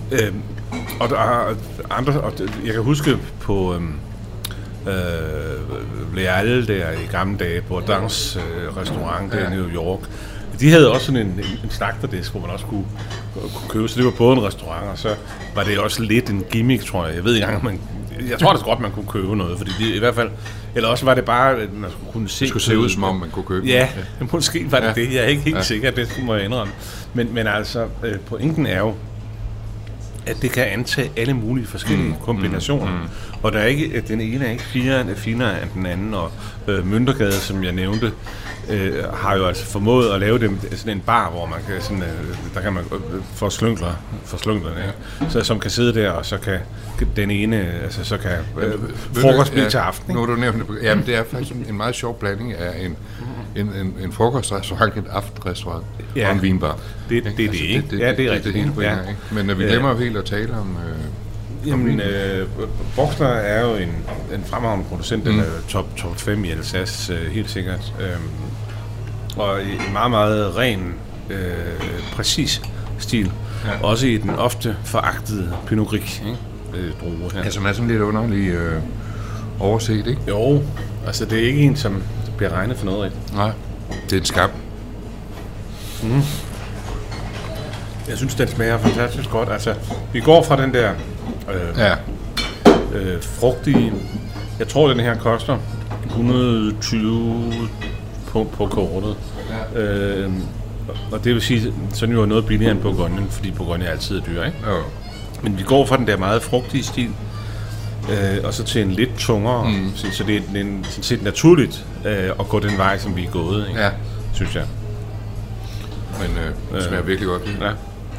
Øh, og der er andre, og jeg kan huske på øhm, øh, Leal der i gamle dage, på Dans øh, restaurant der ja. i New York. De havde også sådan en, en, en slagterdisk, hvor man også kunne, kunne købe, så det var både en restaurant, og så var det også lidt en gimmick, tror jeg. Jeg ved ikke engang, man, jeg tror da godt, man kunne købe noget, fordi de, i hvert fald, eller også var det bare, at man skulle kunne se... Det skulle se ud, som om man kunne købe Ja, ja. måske var det ja. det. Jeg er ikke helt ja. sikker, det må jeg indrømme. Men, men altså, øh, pointen er jo, at det kan antage alle mulige forskellige mm, kombinationer. Mm, mm. Og der er ikke, at den ene er ikke finere, finere end den anden, og øh, Møntergade, som jeg nævnte, øh, har jo altså formået at lave det, sådan en bar, hvor man kan sådan, øh, der kan man øh, få slyngler, for slynglerne, ja. Så som kan sidde der, og så kan den ene, altså så kan øh, frokost blive ja, til aften. Nu du nævnt, jamen det er faktisk en meget sjov blanding af en, en, en, en frokostrestaurant, en aftenrestaurant ja. og en vinbar. Det, det, det, altså, det, det, det, ja, det er rigtigt. Det, det, det ja. ikke? Men øh, vi glemmer jo helt at tale om... Øh, Jamen, øh, Boxler er jo en, en fremragende producent, mm. den er top, top fem i Alsace, øh, helt sikkert. Øhm, og i en meget, meget ren, øh, præcis stil. Ja. Også i den ofte foragtede Pinot Gris, ikke? Øh, druer her. Ja, som er sådan lidt underlig øh, overset, ikke? Jo, altså det er ikke en, som bliver regnet for noget rigtigt. Nej, det er en skab. Mm. Jeg synes, den smager fantastisk godt. Altså, vi går fra den der øh, ja. øh, frugtige... Jeg tror, den her koster et hundrede og tyve på, på kortet. Ja. Øh, og det vil sige, så er den jo noget billigere end Bourgogne, fordi Bourgogne er altid dyr, ikke? Ja. Men vi går fra den der meget frugtige stil, øh, og så til en lidt tungere, mm. så, så det er en, sådan set naturligt øh, at gå den vej, som vi er gået, ikke? Ja. Synes jeg. Men øh, det smager øh, virkelig godt. Ja.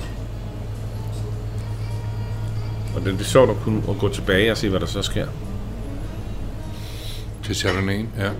Og det er sjovt at kunne at gå tilbage og se, hvad der så sker. Til Chardonnay, ja.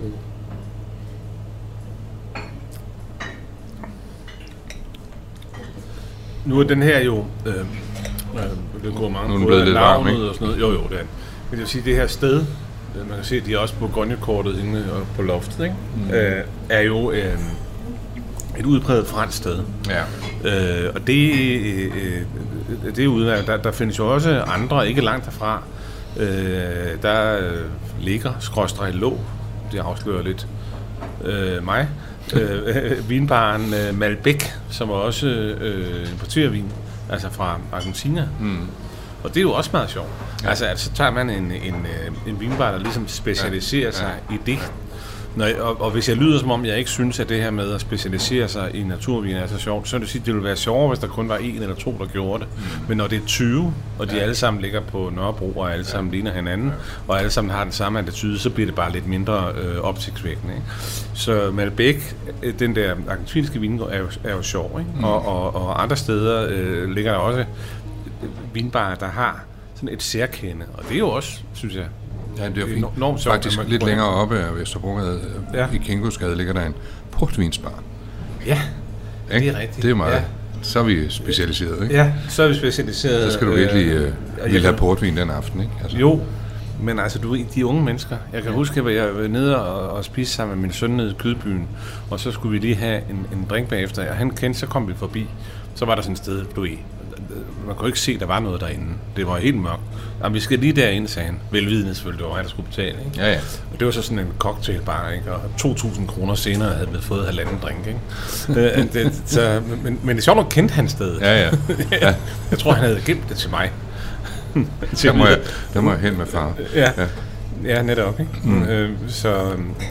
Nu er den her jo... Øh, øh, det går mange nu er blevet lidt varm, ikke? Og sådan noget. Jo, jo, det er. Men det vil sige, det her sted, man kan se, at de er også på Bourgogne-kortet inde på loftet, ikke? Mm. Øh, er jo øh, et udpræget fransk sted. Ja. Øh, og det, øh, det er udmærket. Der, der findes jo også andre, ikke langt derfra. Øh, der øh, ligger skråstreg lå. Det afslører lidt øh, mig. øh, vinbaren øh, Malbec, som er også øh, importerer vin, altså fra Argentina. Mm. Og det er jo også meget sjovt. Ja. Altså, altså, så tager man en, en, en vinbar, der ligesom specialiserer ja. sig ja. i det. Når jeg, og, og hvis jeg lyder som om, jeg ikke synes, at det her med at specialisere sig i naturvin er så sjovt, så vil det sige, at det ville være sjovere, hvis der kun var en eller to, der gjorde det. Mm. Men når det er tyve, og de ja. alle sammen ligger på Nørrebro, og alle sammen ja. ligner hinanden, ja. og alle sammen har den samme attitude, så bliver det bare lidt mindre øh, opsigtsvækkende. Ikke? Så Malbec, den der argentinske vin, er jo, er jo sjov. Ikke? Mm. Og, og, og andre steder øh, ligger der også vinbarer, der har sådan et særkende, og det er jo også, synes jeg, ja, det er fint. Enormt sjovt. Faktisk lidt længere oppe af Vesterbrogade, ja. i Kingosgade, ligger der en portvinsbar. Ja, det er rigtigt. Det er meget. Ja. Så er vi specialiseret, ikke? Ja, så er vi specialiseret. Så skal du virkelig øh, øh, vil have portvin den aften, ikke? Altså. Jo, men altså, du ved, de unge mennesker. Jeg kan huske, at jeg var nede og, og spiste sammen med min søn nede i Kødbyen, og så skulle vi lige have en, en drink bagefter, og han kendte, så kom vi forbi. Så var der sådan et sted, du ved, man kunne ikke se, at der var noget derinde. Det var helt mørkt. Jamen, vi skal lige derinde, sagde han. Velvidende selvfølgelig, det var mig, der skulle betale. Ikke? Ja, ja. Og det var så sådan en cocktailbar, ikke? Og to tusind kroner senere havde vi fået halvanden drink, ikke? det, så, men, men det er sjovt nok kendte han stedet. Ja, ja. ja. Jeg tror, han havde gemt det til mig. der, må jeg, der må jeg hen med far. Ja, ja. ja netop. Ikke? Mm. Øh, så,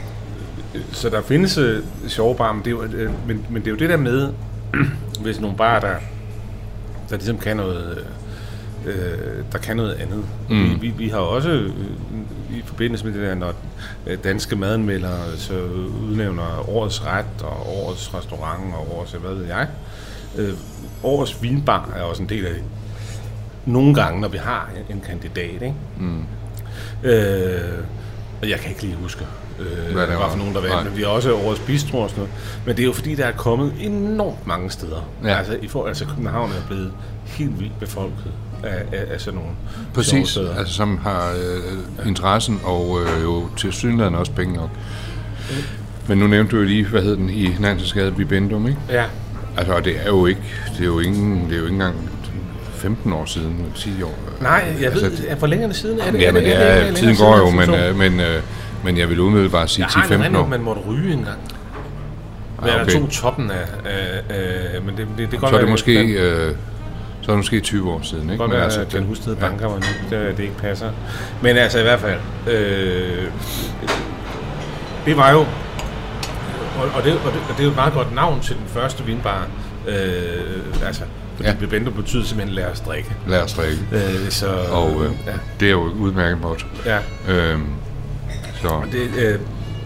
så der findes øh, sjove bar, men det, er jo, øh, men, men det er jo det der med, hvis nogle barer, der der ligesom kan noget, øh, der kan noget andet. Mm. Vi, vi, vi har også øh, i forbindelse med det der, når danske madanmeldere så udnævner årets ret og årets restaurant og årets, hvad ved jeg, øh, årets vinbar er også en del af det. Nogle gange, når vi har en, en kandidat, ikke? Mm. Øh, og jeg kan ikke lige huske, øh, hvad det var for nogen, der vandt, men vi har også årets bistro og sådan noget. Men det er jo fordi, der er kommet enormt mange steder. Ja. Altså, i forhold, altså København er blevet helt vildt befolket af, af, af sådan nogle præcis, altså som har øh, ja. interessen og øh, jo til synligheden også penge nok. Mm. Men nu nævnte du jo lige, hvad hed den i Nansensgade, Bibendum, ikke? Ja. Altså, det er jo ikke, det er jo ingen, det er jo ikke engang femten år siden, ti år. Nej, jeg ved, altså, hvor længe er det siden? Er det, ja, men det er, er, er, tiden går jo, men, øh, men, øh, men jeg vil umiddelbart sige ti femten år. Man måtte ryge engang. Men okay. Der tog toppen af, øh, øh, men det, det, det så er det måske, øh, så er det måske tyve år siden, ikke? Godt være, altså, den hustede banker var nu, det, det ikke passer. Men altså i hvert fald, øh, det var jo, og, og, det, og, det, og det er jo et meget godt navn til den første vinbar, øh, altså, fordi ja. Bibendo betyder simpelthen lad os drikke. Lad os drikke. Øh, så, og øh, ja. Det er jo et udmærket motto. Ja. Øh, så. Det, øh,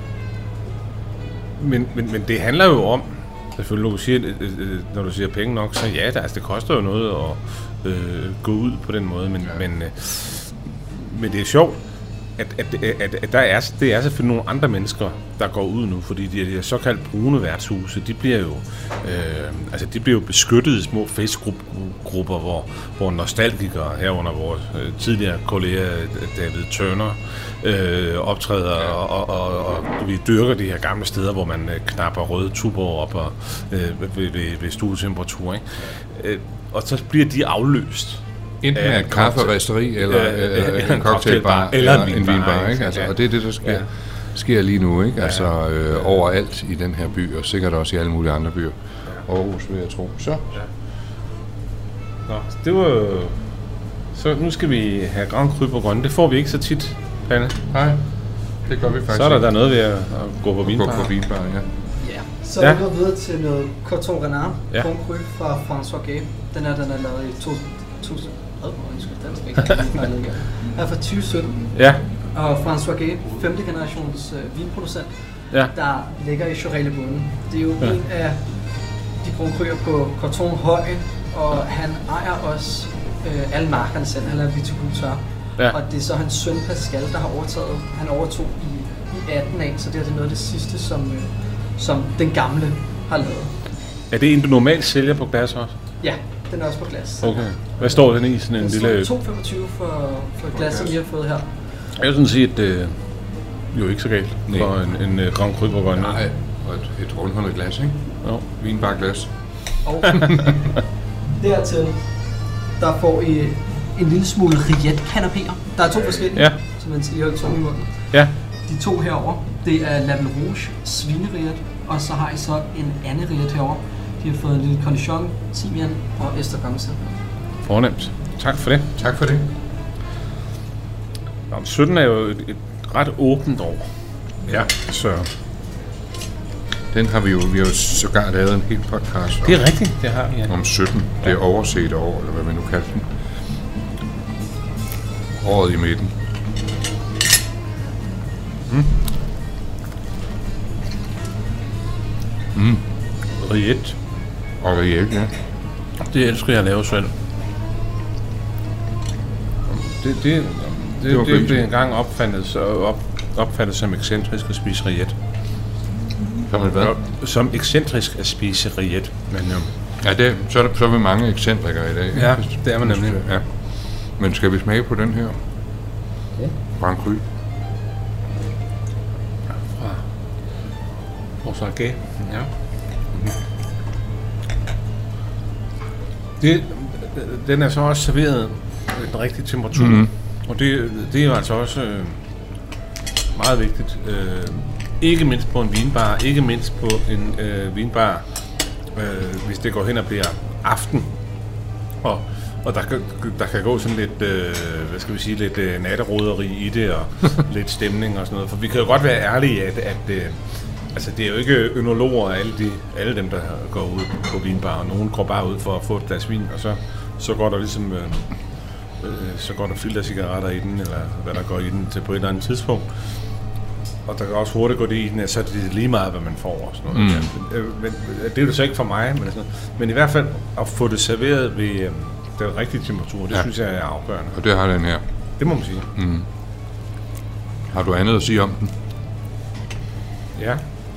Men, men, men det handler jo om, selvfølgelig, du siger, når du siger penge nok, så ja, det, altså, det koster jo noget at øh, gå ud på den måde, men, ja. men, øh, men det er sjovt, at, at, at, at der er, det er selvfølgelig nogle andre mennesker, der går ud nu, fordi de, de såkaldt brune værtshuse, de bliver jo, øh, altså, de bliver jo beskyttet i små Facebook-grupper, hvor, hvor nostalgikere, herunder vores øh, tidligere kollega David Turner, øh, optræder, ja. og, og, og, og vi dyrker de her gamle steder, hvor man øh, knapper røde tuber op og, øh, ved, ved, ved stuetemperatur, ikke? Øh, og så bliver de afløst. Enten af et kafferisteri, eller, øh, eller, eller en cocktailbar, eller, eller en vinbar, vinbar, ikke? Altså, ja. Og det er det, der sker, ja. sker lige nu, ikke? Ja. Altså øh, overalt i den her by, og sikkert også i alle mulige andre byer. Ja. Aarhus, vil jeg tro. Så. Ja. Nå, det var så nu skal vi have Grand Cru Bourgogne. Det får vi ikke så tit, Panne. Nej, det gør vi faktisk. Så er der, der noget ved at gå på vinbar. Gå på vinbar, ja. Ja, så er vi gået videre til noget Coteau Renard, ja. Grand Cru fra François Gay. Den er, den er lavet i to tusind. Her fra tyve sytten. Ja. Og François Gay, femte generations øh, vinproducent, ja. der ligger i Chorelle-bunden. Det er jo ja. en af de Grand Cru'er på Corton Høj, og han ejer også øh, alle markerne selv. Han er viticultør. Ja. Og det er så hans søn Pascal, der har overtaget. Han overtog i, i atten af, så det er det noget af det sidste, som, øh, som den gamle har lavet. Er det en, du normalt sælger på glas også? Ja. Den er også på glas. Okay. Hvad står den i? Sådan en den lille... to femogtyve for, for et glas, som vi har fået her. Jeg vil sådan sige, at det er jo ikke så galt Nej. for en, en uh, Grand Cru Bourgogne. Nej, og et, et rundhåndet glas, ikke? Jo. Vinbarglas. Og dertil, der får I en lille smule Rillette-kanapéer. Der er to forskellige, ja. så man skal lige holde tungen i munden. Ja. De to herover, det er Label Rouge, svinerillette, og så har I så en anden rillette herover. De har fået en lille cornichon, timian og estragonce. Fornemt. Tak for det. Tak for det. Nå, sytten er jo et, et ret åbent år. Ja, så... Den har vi jo, vi har jo sågar lavet en hel podcast om. Det er rigtigt, det har vi, ja. Om sytten. Det er overset år, eller hvad man nu kalder den. Året i midten. Mm. Mm. Rillette. Og Rillette, ja. Det elsker jeg at lave selv. Det, det, det, det, det, det blev engang opfattet, op, opfattet som ekscentrisk at spise Rillette. Som hvad? Som ekscentrisk at spise Rillette. Men, jo. Ja, det, så, er der, så er vi mange ekscentrikere i dag. Ja, det er man nemlig. Ja. Men skal vi smage på den her? Ja. Grand Cru. Ja, fra François Gay. Ja. Mm-hmm. Det, den er så også serveret den rigtige temperatur. Mm-hmm. Og det, det er jo altså også øh, meget vigtigt. Øh, ikke mindst på en vinbar, ikke mindst på en øh, vinbar, øh, hvis det går hen og bliver aften. Og, og der, kan, der kan gå sådan lidt, øh, hvad skal vi sige, lidt øh, natteroderi i det, og lidt stemning og sådan noget. For vi kan jo godt være ærlige, at, at øh, altså, det er jo ikke ønologer, alle, de, alle dem, der går ud på vinbar, og nogen går bare ud for at få et glas vin, og så, så går der ligesom... Øh, så går der filtercigaretter i den, eller hvad der går i den til på et eller andet tidspunkt. Og der kan også hurtigt gå det i den, at så er det lige meget, hvad man får og sådan noget. Mm. Men, men, det er jo så ikke for mig, men, sådan men i hvert fald at få det serveret ved øh, den rigtige temperatur, det ja. synes jeg er afgørende. Og det har den her. Det må man sige. Mm. Har du andet at sige om den? Ja.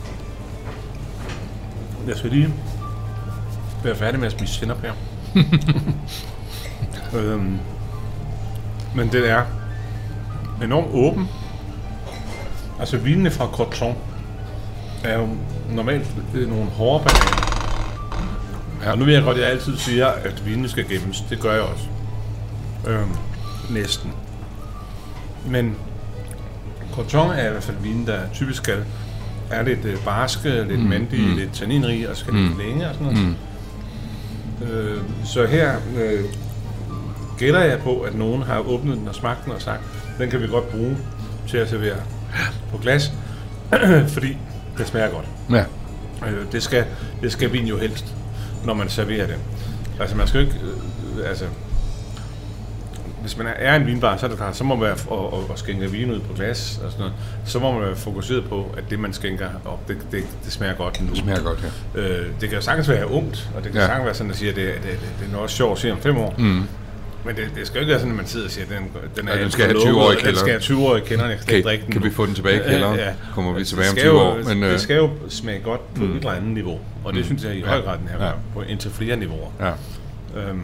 Jeg skal lige være færdig med at spise sennep her. øhm, Men det er enormt åben. Altså vinene fra Corton er jo normalt nogle hårde bananer. Ja. Og nu vil jeg godt, at jeg altid siger, at vinene skal gemmes. Det gør jeg også. Øhm, næsten. Men Corton er i hvert fald vine, der typisk skal er lidt øh, barske, lidt mm. mandige, mm. lidt tanninrige og skal mm. lidt længe og sådan noget. Mm. Øh, så her øh, gætter jeg på, at nogen har åbnet den og smagt den og sagt, den kan vi godt bruge til at servere på glas, fordi det smager godt. Ja. Øh, det, skal, det skal vin jo helst, når man serverer det. Altså man skal ikke, øh, altså hvis man er en vinbar, så er det klart, så må man være og, og, og skænke vin ud på glas og sådan noget. Så må man være fokuseret på, at det man skænker op, det, det, det smager godt nu. Det smager godt, ja. Øh, det kan jo sagtens være ungt, og det kan ja. sagtens være sådan, at siger, at det, det, det, det er noget sjovt at se om fem år. Mm. Men det, det skal jo ikke være sådan, at man sidder og siger, at den, den, er ja, den skal have tyve år i kælderen. Den skal have tyve år i kælderen, jeg kan okay. drikke den. Kan vi få den tilbage i kælderen? Ja. Kommer vi tilbage om tyve jo, år. Men, det skal jo smage godt på mm. et eller andet niveau, og det mm. synes jeg i høj grad den her ja. på indtil flere niveauer. Ja. Øhm,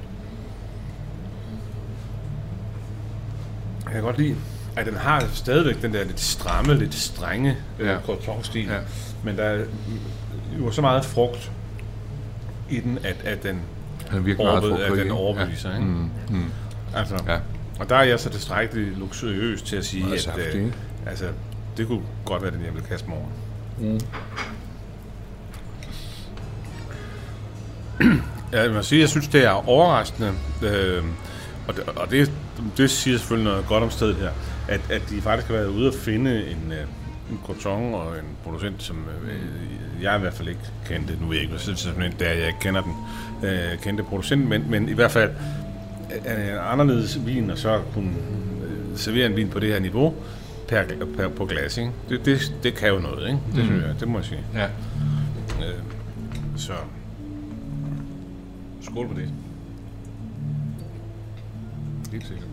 Jeg kan godt lide, at den har stadigvæk den der lidt stramme, lidt strenge ja. Corton-stil, ja. men der er jo så meget frugt i den, at, at den, overbe- at den overbeviser. Ja. Mm. Mm. Altså, ja. Og der er jeg så tilstrækkeligt luksuriøs til at sige, at øh, altså, det kunne godt være, den jeg ville kaste mig over. Mm. Jeg må sige, jeg synes, det er overraskende, øh, og, det, og det, det siger selvfølgelig noget godt om stedet her, at, at de faktisk har været ude at finde en, en Corton og en producent, som øh, jeg i hvert fald ikke kendte. Nu ved jeg ikke, hvad det er, jeg ikke kender den øh, kendte producent, men, men i hvert fald er en anderledes vin, og så kunne øh, servere en vin på det her niveau per, per, på glas. Ikke? Det, det, det kan jo noget, ikke? Det, mm. synes jeg, det må jeg sige. Ja. Øh, så skål på det. Helt sikkert.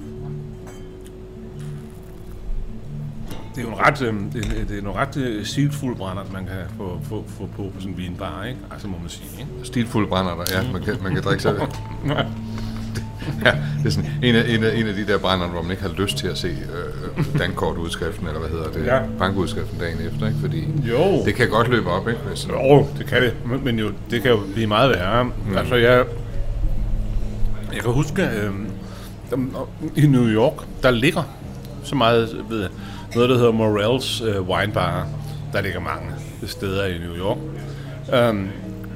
Det er jo en ret, det, det er nogle ret stilfulde brænder, man kan få, få, få på på sådan en vinbar, ikke? Altså må man sige, ikke? Stilfulde brænder der, ja. Man kan, man kan drikke sig. Ja, det er sådan en af, en af, en af de der brænder, hvor man ikke har lyst til at se øh, dankortudskriften, eller hvad hedder det, ja. bankudskriften dagen efter, ikke? Fordi jo. Det kan godt løbe op, ikke? Hvis jo, det kan det, men jo, det kan jo blive meget værre. Mm. Altså, jeg, jeg kan huske, øh, i New York, der ligger så meget, ved jeg, noget, der hedder Morel's øh, Wine Bar. Der ligger mange steder i New York. Um,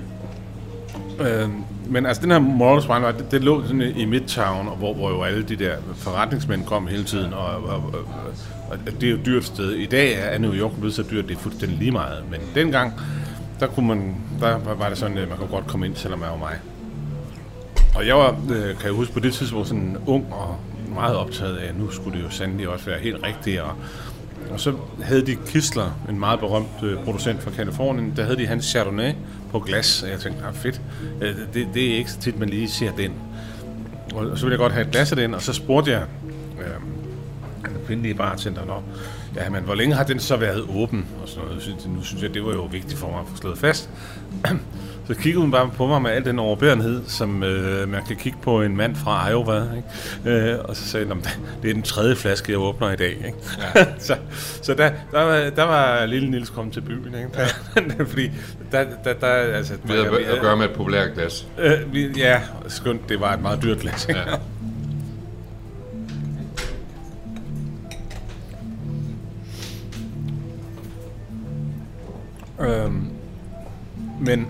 um, men altså, den her Morel's Wine Bar, det, det lå sådan i Midtown, hvor, hvor jo alle de der forretningsmænd kom hele tiden, og, og, og, og det er jo et dyrt sted. I dag er New York blevet så dyrt, det er fuldstændig lige meget. Men dengang, der, kunne man, der var det sådan, at man kunne godt komme ind, selvom jeg var mig. Og jeg var, øh, kan jeg huske, på det tidspunkt sådan ung og meget optaget af, at nu skulle det jo sandelig også være helt rigtigt. Og, og så havde de Kistler, en meget berømt øh, producent fra Californien, der havde de hans Chardonnay på glas, og jeg tænkte, ah fedt, øh, det, det er ikke så tit, man lige ser den. Og så ville jeg godt have et glas af den, og så spurgte jeg øh, den kvindelige bartender, nå, ja, men hvor længe har den så været åben? Og sådan noget. Nu synes jeg, det var jo vigtigt for mig at få slået fast. Så kiggede hun bare på mig med al den overbærenhed, som øh, man kan kigge på en mand fra Iowa, ikke? Øh, og så sagde hun, det er den tredje flaske, jeg åbner i dag. Ikke? Ja. så så der, der, var, der var lille Niels kommet til byen, ikke? Der, fordi der, der, der altså... Vi havde at, at gøre med et populært glas. Øh, vi, ja, skønt, det var et meget dyrt glas. Ikke? Ja. øhm, men...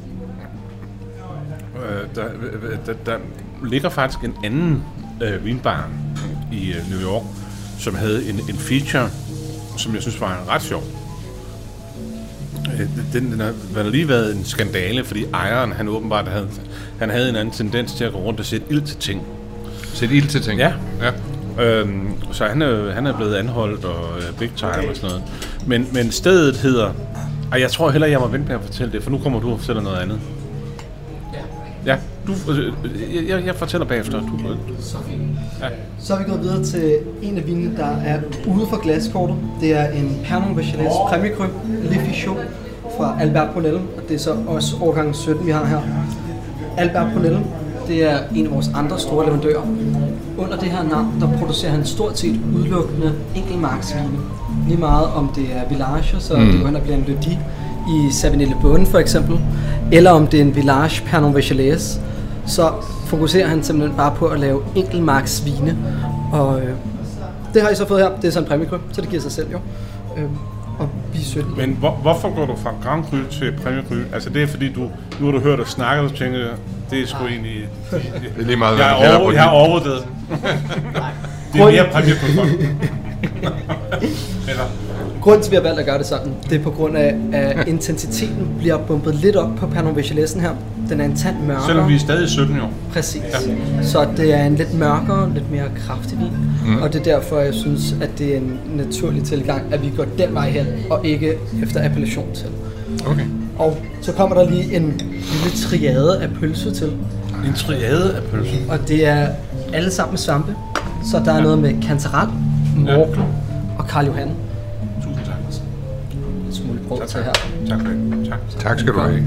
Der, der, der ligger faktisk en anden øh, vinbar i øh, New York, som havde en, en feature, som jeg synes var ret sjov. Øh, den, den, har, den har lige været en skandale, fordi ejeren, han åbenbart havde, han havde en anden tendens til at gå rundt og sætte ild til ting. Sætte ild til ting? Ja. ja. Øhm, så han er, han er blevet anholdt og øh, big time og sådan noget. Men, men stedet hedder... Ej, jeg tror heller, jeg må vente med at fortælle det, for nu kommer du og fortæller noget andet. Ja, du, øh, jeg, jeg fortæller bagefter. Du, så fint. Ja. Så er vi gået videre til en af vinene, der er ude for glaskortet. Det er en Pernod Vachonnet Premier Cru Le Fichot fra Albert Brunel, og det er så også årgang sytten, vi har her. Albert Brunel, det er en af vores andre store leverandører. Under det her navn, der producerer han stort set udelukkende enkeltmarksvine. Lige meget om det er Village, så mm. det går hen og bliver en Ledi i Sauvigny Le Bon for eksempel, eller om det er en Village Pernod Vachonnet, så fokuserer han simpelthen bare på at lave enkeltmarksvine. Og øh, det har I så fået her. Det er sådan en præmiekryb, så det giver sig selv jo. Øh, og vi sytten. Men hvor, hvorfor går du fra Grand Cru til præmiekryb? Altså det er fordi, du, nu har du hørt og snakket, og tænker, det er sgu egentlig... Det er lige meget, jeg, jeg, over, jeg har overvurderet. Det er mere præmiekryb. Eller... Grunden til, at vi har valgt at gøre det sådan, det er på grund af, at intensiteten bliver bumpet lidt op på Pernod Vachinetten her. Den er en tand mørkere. Selvom vi er stadig sytten år. Præcis. Ja. Så det er en lidt mørkere, lidt mere kraftig vin. Mm. Og det er derfor, jeg synes, at det er en naturlig tilgang, at vi går den vej hen, og ikke efter appellation til. Okay. Og så kommer der lige en lille triade af pølse til. En triade af pølse? Og det er alle sammen med svampe. Så der er ja. noget med kantarel, morkel ja. og Karl Johan. Tusind tak. En smule brød til her. Tak for det. Tak. Tak skal du have.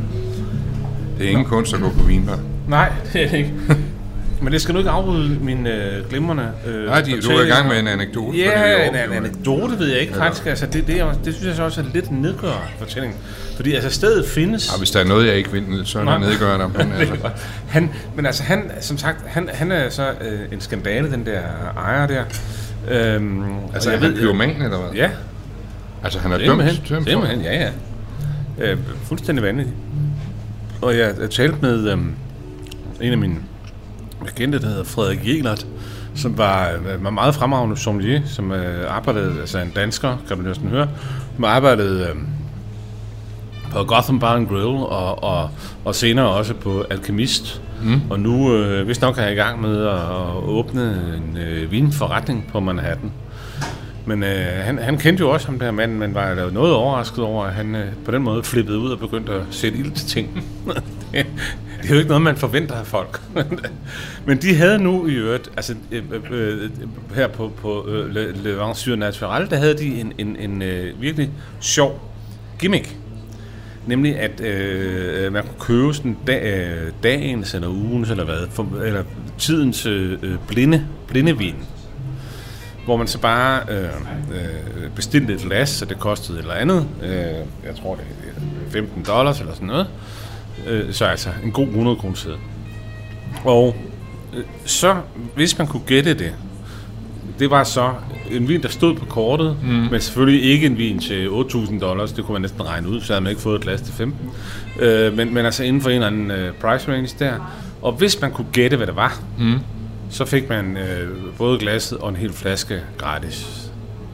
Det er ingen Nå. kunst at gå på vinbar. Nej, det er det ikke. Men det skal du ikke afbryde mine øh, glimrende øh, Nej, de, du er i gang med en anekdote. Ja, en, en anekdote ved jeg ikke ja, faktisk. Altså, det, det, er, det synes jeg så også er lidt nedgørende fortælling. Fordi altså, stedet findes... Ja, hvis der er noget, jeg ikke vil, så er det nedgørende om han. Altså. han. Men altså, han, som sagt, han, han er så øh, en skandale, den der ejer der. Øhm, altså, er han pyroman, eller hvad? Ja. Altså, han er dømt? Simpelthen, ja, ja. Øh, fuldstændig vanvittigt. Og jeg, jeg talte med øhm, en af mine bekendte, der hedder Frederik Jelert, som var, var meget fremragende sommelier, som øh, arbejdede, altså en dansker, kan man næsten høre, som arbejdede øh, på Gotham Bar and Grill, og, og, og senere også på Alkemist. Mm. Og nu, øh, hvis nok er jeg i gang med at, at åbne en øh, vinforretning på Manhattan. Men øh, han, han kendte jo også ham der mand, men var jo noget overrasket over, at han øh, på den måde flippede ud og begyndte at sætte ild til ting. det, det er jo ikke noget, man forventer af folk. Men de havde nu i øvrigt, altså øh, øh, her på, på øh, Le, Le Vin Sur Naturel, der havde de en, en, en øh, virkelig sjov gimmick. Nemlig at øh, man kunne købe sådan dag, øh, dagens eller ugens eller hvad, for, eller tidens øh, blinde, blindevin. Hvor man så bare øh, øh, bestilte et glas, så det kostede et eller andet. Øh, jeg tror, det er femten dollars eller sådan noget. Øh, så altså en god hundrede kroner seddel. Og øh, så, hvis man kunne gætte det, det var så en vin, der stod på kortet, mm. men selvfølgelig ikke en vin til otte tusind dollars. Det kunne man næsten regne ud, så havde man ikke fået et glas til femten. Øh, men, men altså inden for en eller anden øh, price range der. Og hvis man kunne gætte, hvad det var, mm. så fik man øh, både glasset og en hel flaske gratis.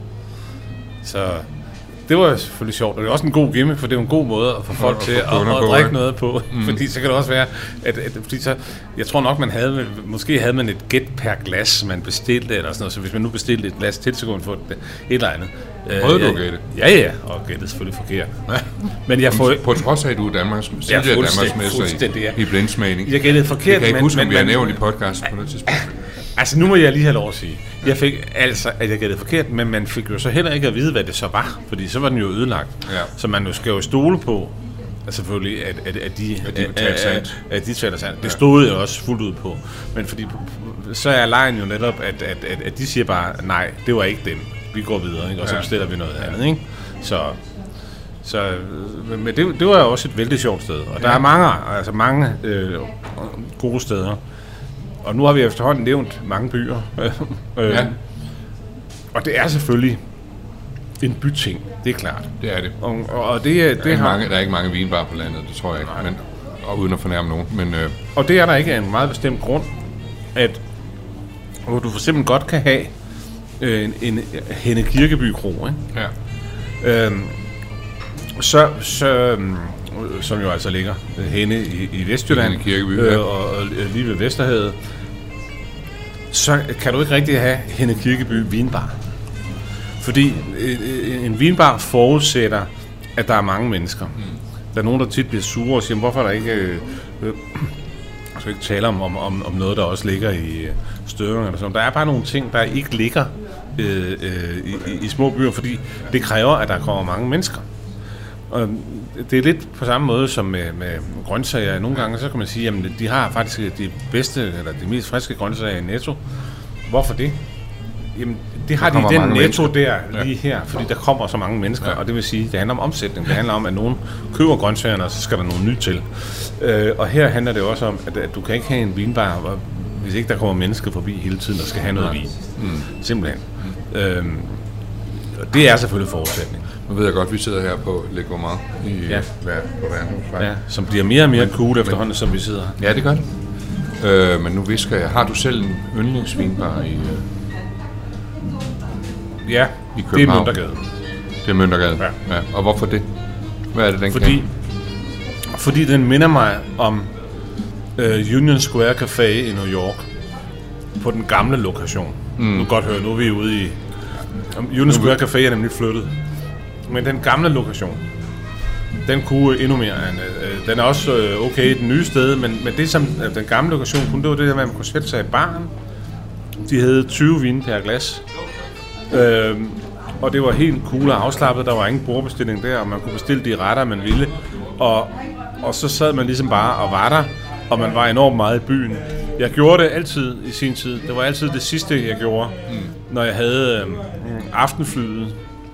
Så det var selvfølgelig sjovt, og det er også en god gimmick, for det er en god måde at få folk til at, at, at drikke noget på. Mm. Fordi så kan det også være, at, at fordi så, jeg tror nok, man havde, måske havde man et gæt per glas, man bestilte eller sådan noget, så hvis man nu bestilte et glas til, så kunne man få et, et eller andet. Prøvede du at gætte? Ja, ja, og gættede selvfølgelig forkert. Men jeg får... På trods af, at du er Danmarks, ja, Danmarksmester i, i blindsmagning. Jeg gættede forkert, men... Jeg kan ikke men, huske, men, om vi har men, nævnt i podcasten på noget tidspunkt. Altså, nu må jeg lige have lov at sige. Jeg fik altså, at jeg gættede forkert, men man fik jo så heller ikke at vide, hvad det så var. Fordi så var den jo ødelagt. Ja. Så man jo skal jo stole på, at selvfølgelig, at, at, at de... At de taler sandt. At de taler sandt. Det stod jeg også fuldt ud på. Men fordi, så er lejen jo netop, at, at, at, at de siger bare, nej, det var ikke den. Vi går videre, ikke? Og så bestiller vi noget andet, ikke? Så... Så, men det, det var jo også et vældig sjovt sted. Og der ja. er mange, altså mange øh, gode steder. Og nu har vi efterhånden nævnt mange byer. øh, ja. Og det er selvfølgelig en byting, det er klart. Det er det. Og, og det, det der, er har, mange, der er ikke mange vinbarer på landet, det tror jeg ikke. Men, og uden at fornærme nogen. Men, øh. Og det er der ikke af en meget bestemt grund, at hvor du for eksempel godt kan have øh, en, en Henne Kirkeby Kro, ikke? Ja. Øhm, så, så øhm, som jo altså ligger henne i, i Vestjylland, Kirkeby, øh, og, og lige ved Vesterhavet, så kan du ikke rigtig have Henne Kirkeby vinbar. Fordi øh, en vinbar forudsætter, at der er mange mennesker. Mm. Der er nogen, der tit bliver sure og siger, hvorfor er der ikke... Øh, øh, jeg skal ikke tale om, om, om noget, der også ligger i øh, Støvring eller sådan. Der er bare nogle ting, der ikke ligger øh, øh, i, i små byer, fordi det kræver, at der kommer mange mennesker. Og det er lidt på samme måde som med, med grøntsager. Nogle gange så kan man sige, at de har faktisk de bedste eller de mest friske grøntsager i Netto. Hvorfor det? Jamen, det har der de den netto mennesker. der lige her, fordi der kommer så mange mennesker, ja. Og det vil sige, det handler om omsætning. Det handler om, at nogen køber grøntsagerne, og så skal der noget nyt til. Øh, og her handler det også om, at, at du kan ikke have en vinbar, hvis ikke der kommer mennesker forbi hele tiden, og skal have noget vin. Mm. Simpelthen. Mm. Øhm, det er selvfølgelig forudsætning. Nu ved jeg godt, at vi sidder her på Le Gourmand i ja. hver, på Værnhusvej. Ja, som bliver mere og mere men, cool efterhånden, men, som vi sidder her. Ja, det gør det. Øh, men nu visker jeg, har du selv en yndlingsvinbar i, øh, ja, i det er Møntergade. Det er Møntergade, ja. Ja. Og hvorfor det? Hvad er det, den fordi, kan? Fordi den minder mig om øh, Union Square Café i New York, på den gamle lokation. Mm. Nu kan godt høre, nu er vi ude i... Union Square Café er nemlig flyttet. Men den gamle lokation, den kunne endnu mere. End, øh, den er også øh, okay i den nye sted, men, men det som øh, den gamle lokation kunne, det var det der med, at man kunne sætte sig i baren. De havde tyve vine per glas. Øh, og det var helt cool og afslappet. Der var ingen bordbestilling der, og man kunne bestille de retter, man ville. Og, og så sad man ligesom bare og var der, og man var enormt meget i byen. Jeg gjorde det altid i sin tid. Det var altid det sidste, jeg gjorde, mm. når jeg havde øh, aftenflyet.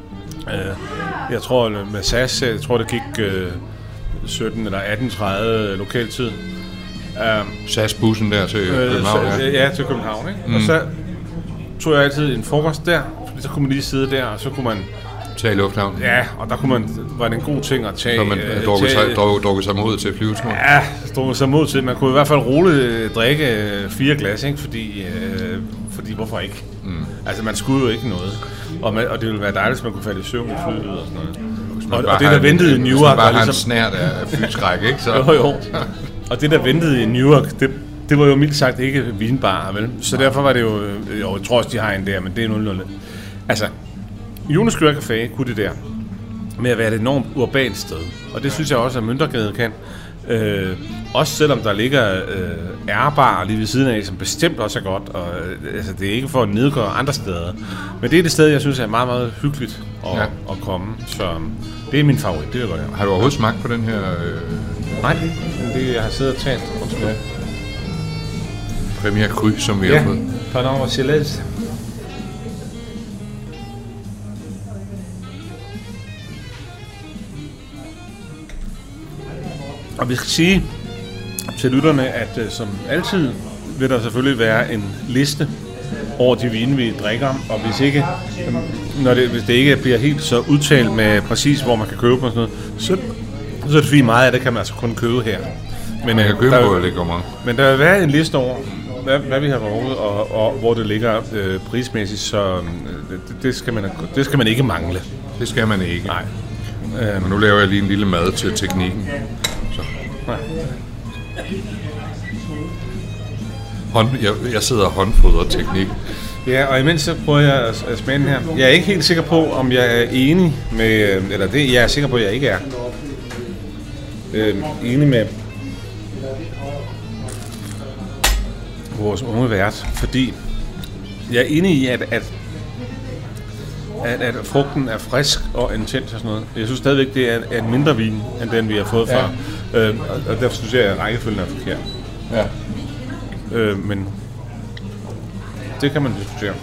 Jeg tror med S A S, jeg tror det gik øh, sytten eller atten tredive lokaltid. Um, S A S-bussen der til København? Øh, ja. ja, til København. Ikke? Mm. Og så tog jeg altid en frokost der, fordi så kunne man lige sidde der, og så kunne man... Tage i lufthavnen? Ja, og der kunne man, var det en god ting at tage... Så man øh, drukkede sig, druk, sig mod til flyveturen? Ja, drukkede sig mod til. Man kunne i hvert fald roligt drikke fire glas, ikke? Fordi, øh, fordi hvorfor ikke? Mm. Altså, man skulle jo ikke noget. Og, man, og det ville være dejligt, hvis man kunne falde i søvn i flyet og sådan noget. Og, og det, der ventede i New York... Bare ligesom... en snært af flyskræk, ikke? Så. jo, jo. Og det, der ventede i New York, det, det var jo mildt sagt ikke vinbar, vel? Så derfor var det jo... Jo, jeg tror også, de har en der, men det er nogenlunde. Altså, Union Square Café kunne det der med at være et enormt urbant sted. Og det synes jeg også, at Møntergade kan. Øh, også selvom der ligger øh, ærbar lige ved siden af, som bestemt også er godt. Og, øh, altså, det er ikke for at nedgøre andre steder. Men det er det sted, jeg synes er meget, meget hyggeligt at, ja. at komme. Så det er min favorit, det vil jeg godt have. Har du overhovedet smagt på den her... Øh... Nej, det jeg har siddet og talt. Ja. Premier Cru, som vi ja. har fået. Pardon, og gelés. Og vi skal sige til lytterne, at uh, som altid vil der selvfølgelig være en liste over de vine, vi drikker. Og hvis ikke, um, når det, hvis det ikke bliver helt så udtalt med præcis, hvor man kan købe dem og sådan noget, så, så er det fordi meget af det kan man altså kun købe her. Men man kan købe der, på, det går meget. Men der vil være en liste over, hvad, hvad vi har drukket, og, og hvor det ligger øh, prismæssigt, så øh, det, det, skal man, det skal man ikke mangle. Det skal man ikke. Nej. Men nu laver jeg lige en lille mad til teknikken. Så. Nej. Hånd, jeg, jeg sidder og håndfodrer teknik. Ja, og imens så prøver jeg at, at smage den her. Jeg er ikke helt sikker på, om jeg er enig med, eller det jeg er sikker på, at jeg ikke er. Øh, enig med vores unge vært, fordi jeg er enig i, at, at, at, at frugten er frisk og intens og sådan noget. Jeg synes stadigvæk, det er, er en mindre vin, end den vi har fået fra. Ja. Øh, og derfor synes jeg, at rækkefølgen er forkert. Ja. Øh, men det kan man diskutere.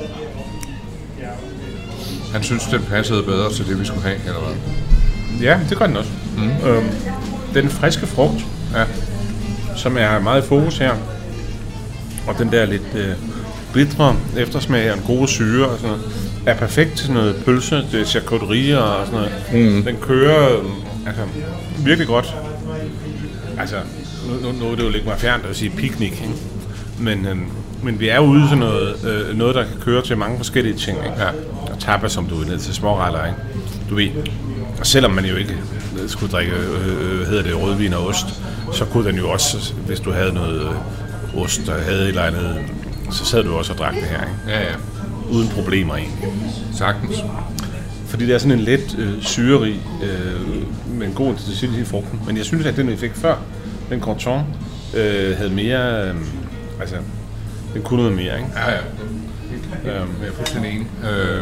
Han synes, den passede bedre til det, vi skulle have, eller hvad? Ja, det gør den også. Mm. Øh, den friske frugt, ja, som er meget i fokus her, og den der lidt øh, bitre eftersmag af en god syre og sådan noget, er perfekt til noget pølse, til charcuterie og sådan noget. Mm. Den kører øh, altså, virkelig godt. Altså, nu, nu, nu er det jo lidt meget fjernt at sige piknik, ikke? Men, øh, men vi er ude i sådan noget, øh, noget, der kan køre til mange forskellige ting, ikke? Ja. Og tapas, som du er ned til småretter, ikke? Du ved, og selvom man jo ikke skulle drikke, øh, hedder det, rødvin og ost, så kunne den jo også, hvis du havde noget øh, ost, der havde et eller andet, så sad du også og drak det her, ikke? Ja, ja. Uden problemer egentlig. Sagtens. Fordi det er sådan en let øh, syrerig, øh, med en god intensitet i frugten. Men jeg synes, at den vi fik før, den Corton, øh, havde mere, øh, altså, den kunne noget mere, ikke? Ja, ja. Øhm, jeg er fuldstændig enig. Øhm,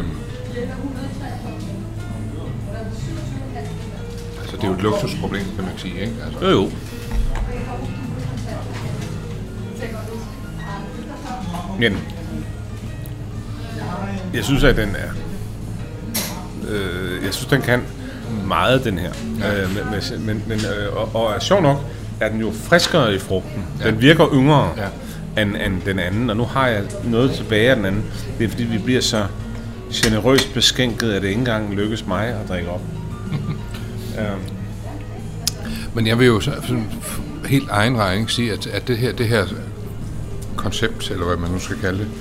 altså, det er jo et luksusproblem, kan man sige, ikke? Altså. Jo, jo. Men Jeg synes, at den er... Øh, jeg synes, den kan meget, den her. Ja. Øh, men, men, men, øh, og, og er sjov nok, er den jo friskere i frugten. Den ja. virker yngre ja. end, end den anden, og nu har jeg noget tilbage af den anden. Det er fordi, vi bliver så generøst beskænket, at det ikke engang lykkes mig at drikke op. ja. Men jeg vil jo sådan helt egen regning sige, at, at det her, det her koncept, eller hvad man nu skal kalde det,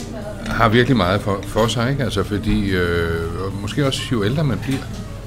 har virkelig meget for, for sig, ikke? Altså fordi, øh, måske også jo ældre man bliver,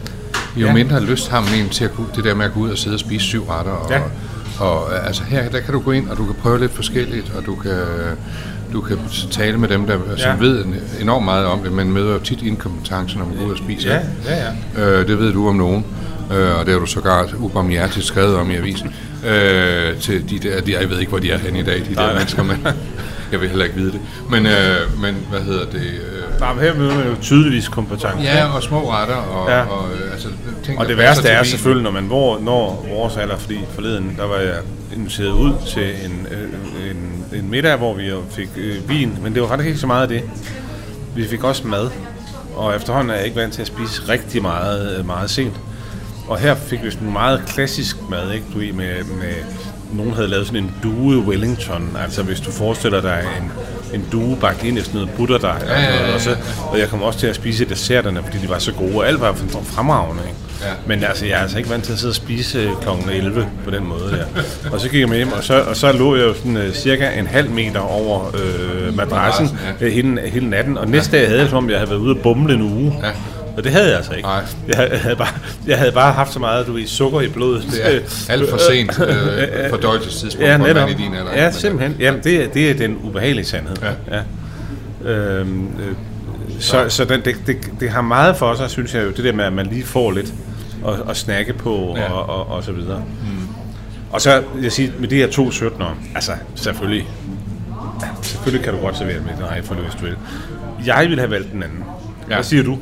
jo ja. mindre lyst har man egentlig til at kunne, det der med at gå ud og sidde og spise syv retter. Og, ja. og, og altså her, der kan du gå ind, og du kan prøve lidt forskelligt, og du kan, du kan tale med dem, der ja. som ved enormt meget om det, men møder jo tit inkompetence, når man går ud og spiser. Ja, ja, ja. Øh, det ved du om nogen, øh, og det har du sågar ubarmhjertigt skrevet om i avisen. Øh, til de der, de, jeg ved ikke, hvor de er henne i dag, de der Nej. mennesker, men jeg vil heller ikke vide det. Men, øh, men hvad hedder det? Øh, Nej, her møder man jo tydeligvis kompetence. Ja, og små retter. Og, ja. og, øh, altså, ting, og det værste er selvfølgelig, når man når, når vores alder, fordi forleden, der var jeg inviteret ud til en, øh, en, en middag, hvor vi fik øh, vin, men det var ret ikke så meget af det. Vi fik også mad, og efterhånden er jeg ikke vant til at spise rigtig meget, meget sent. Og her fik vi sådan en meget klassisk mad, ikke? Du, med, med, nogen havde lavet sådan en due Wellington, altså hvis du forestiller dig en, en due bagt ind i sådan noget butterdej, ja, ja, ja, ja. og, så, og jeg kom også til at spise desserterne, fordi de var så gode, og alt var fremragende, ikke? Ja. Men altså, jeg er altså ikke vant til at sidde og spise klokken elleve på den måde der. Og så gik jeg med hjem, og så, og så lå jeg jo sådan uh, cirka en halv meter over øh, madrassen ja. hele, hele natten, og næste dag havde jeg, som om jeg havde været ude og bumle en uge. Ja. Og det havde jeg altså ikke. Jeg, jeg, havde bare, jeg havde bare haft så meget, du ved, sukker i blodet. Det er alt for sent øh, fordøjelsestidspunkt ja, for man i din alder. Ja, simpelthen. Jamen, det, det er den ubehagelige sandhed. Ja. Ja. Øhm, øh, så så den, det, det, det har meget for sig, synes jeg jo, det der med, at man lige får lidt at, at snakke på ja. og, og, og så videre. Mm. Og så, jeg siger, med de her to syttenere, altså selvfølgelig, ja, selvfølgelig kan du godt servere med den rækkefølge, hvis du vil. Jeg ville have valgt den anden. Ja. Hvad siger du?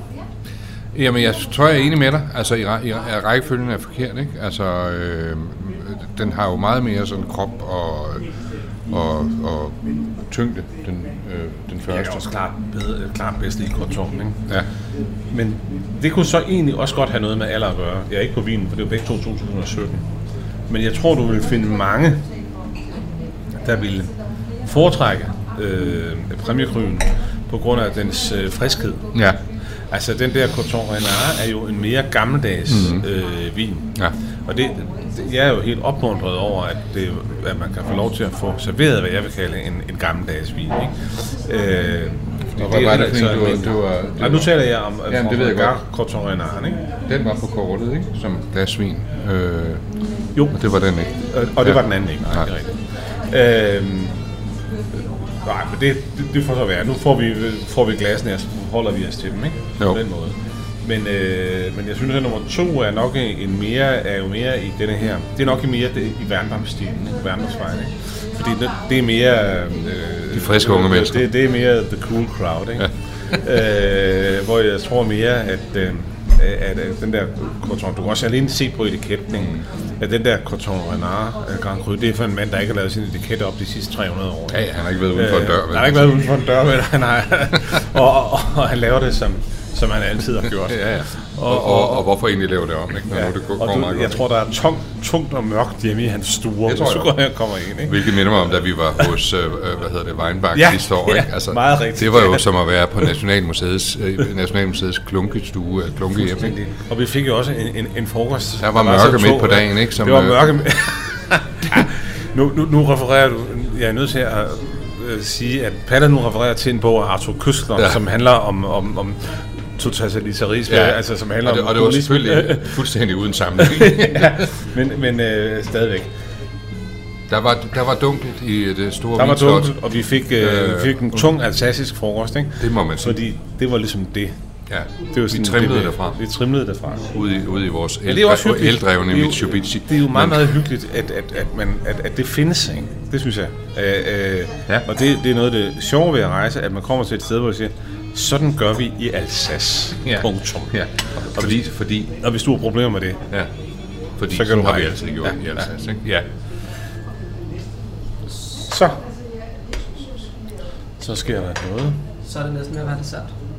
Jamen, jeg tror, jeg er enig med dig. Altså, i, i, rækkefølgen er forkert, ikke? Altså, øh, den har jo meget mere sådan krop og, og, og tyngde, den, øh, den første. Jeg er også klart, bedre, klart bedst i Courton, ikke? Ja. Men det kunne så egentlig også godt have noget med alder at gøre. Jeg er ikke på vinen, for det er jo begge to tusind sytten. Men jeg tror, du vil finde mange, der vil foretrække øh, præmiekryen på grund af dens øh, friskhed. Ja. Altså, den der Courton Renard er jo en mere gammeldags mm-hmm. øh, vin. Ja. Og det, det, jeg er jo helt opmuntret over, at, det, at man kan få lov til at få serveret, hvad jeg vil kalde en, en gammeldags vin. Ikke? Øh, og hvad var det, fordi du, du, du var... Nej, nu taler jeg om jamen, det ved jeg godt. Courton Renard, ikke? Den var på kortet, ikke? Som glasvin. Øh, jo. Og det var den ikke. Og, og det ja. var den anden ikke. Nej, det er rigtigt. Øh, Nej, men det, det, det får så være. Nu får vi, får vi glassene, og så holder vi os til dem, ikke? På den måde. Men, øh, men jeg synes, at nummer to er nok en mere, er jo mere i denne her. Det er nok mere det, i Værndamstilen, ikke? Værndamsvejen, ikke? Fordi det, det er mere... Øh, de friske unge mennesker. Det, det er mere the cool crowd, ikke? Ja. øh, hvor jeg tror mere, at... Øh, at den der Courton, du kan også alene se på etiketten, at den der Courton Renard Grand Cru, det er for en mand, der ikke har lavet sin etikette op de sidste tre hundrede år. Ja, han har ikke været uden for en dør. Han har ikke været uden for en dør, men han har, og, og, og han laver det, som, som han altid har gjort. Ja, ja. Og, og, og, og hvorfor egentlig lave det om, ikke? Når ja, nu det går, og går du, meget jeg godt. tror, der er tung, tungt og mørkt hjemme i hans stue, hvis du går her og kommer ind, ikke? Hvilket minder mig om, da vi var hos, øh, hvad hedder det, Weinbach ja, sidste år, ja, ikke? Altså, meget rigtigt. Det var jo som at være på Nationalmuseets, øh, Nationalmuseets klunkestue, klunkehjem, ikke? Og vi fik jo også en, en, en frokost. Der var mørke midt på dagen, ikke? Som, det var mørke midt. ja, nu, nu, nu refererer du, jeg er nødt til at øh, sige, at Palle nu refererer til en bog af Arthur Küstler, ja. som handler om, om, om totalitarisme, ja. altså som handler og det, om... Og det var selvfølgelig fuldstændig uden sammenhæng. ja, men, men øh, stadigvæk. Der var, der var dunkelt i det store Der var dunkelt, og vi fik, øh, vi fik en tung alsacisk frokost, ikke? Det må man sige. Fordi det var ligesom det. Ja, det var sådan, vi trimlede det, derfra. Vi trimlede derfra. Ude i, ude i vores el- ja, eldrevne Mitsubishi. Det er jo meget, meget hyggeligt, at, at, at, man, at, at det findes, ikke? Det synes jeg. Øh, øh, ja. Og det, det er noget af det sjove ved at rejse, at man kommer til et sted, hvor man siger, sådan gør vi i Alsace. Ja. Punktum. Ja. Og, fordi, fordi, og hvis du har problemer med det, ja. fordi så kan du har vi altid gjort ja. i Alsace. Ikke? Ja. Så. Så sker der noget. Så er det næsten ved at være dessert.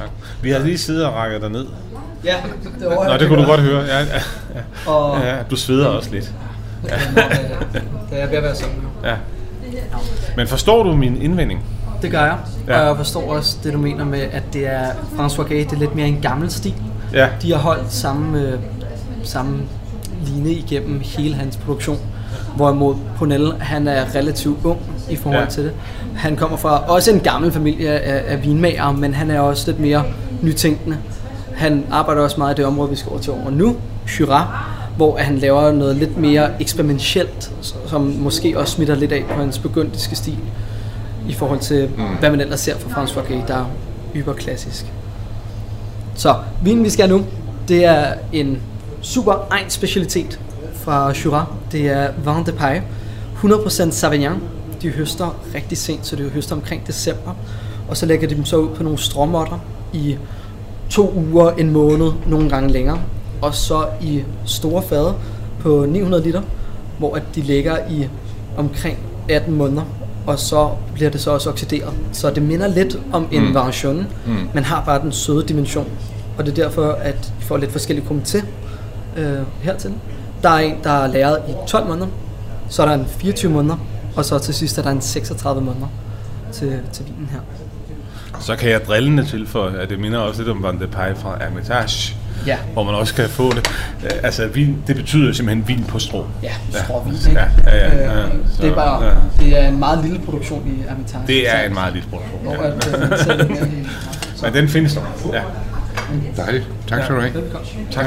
tak. Vi har lige siddet og rakket dig ned. Ja, det var Nå, det kunne du godt høre. Ja, ja, ja. Og ja, du sveder også lidt. Ja. Det er ved at være sådan nu. Ja. Men forstår du min indvending? Det gør jeg, ja. Og jeg forstår også det, du mener med, at det er François Gay, det er lidt mere en gammel stil. Ja. De har holdt samme, øh, samme line igennem hele hans produktion, hvorimod Ponelle, han er relativt ung i forhold ja. til det. Han kommer fra også en gammel familie af, af vinmager, men han er også lidt mere nytænkende. Han arbejder også meget i det område, vi skal over til over nu, Syrah, hvor han laver noget lidt mere eksperimentelt, som måske også smitter lidt af på hans begyndiske stil, i forhold til, mm. hvad man ellers ser fra François Gay, der er hyperklassisk. Så vinen, vi skal nu, det er en super egen specialitet fra Syrah. Det er Vin de Paille, hundrede procent Sauvignon. De høster rigtig sent, så de høster omkring december. Og så lægger de dem så ud på nogle stråmotter i to uger, en måned, nogle gange længere. Og så i store fade på ni hundrede liter, hvor at de ligger i omkring atten måneder. Og så bliver det så også oxideret. Så det minder lidt om en mm. variation, mm. men har bare den søde dimension. Og det er derfor, at vi får lidt forskellige kommentarer øh, hertil. Der er en, der er lagret i tolv måneder, så er der en fireogtyve måneder, og så til sidst er der en seksogtredive måneder til, til vinen her. Så kan jeg drillende tilføje, at det minder også lidt om Vin de Paille fra Hermitage, ja. Hvor man også kan få det. Altså, vin, det betyder simpelthen vin på strå. Ja, stråvin, ikke? Ja, ja, ja, ja. Så, det er bare, ja. Det er en meget lille produktion i Hermitage. Det er en meget lille produktion, hvor ja. At, uh, men den findes der, ja. Dejligt. Tak skal du have. Tak.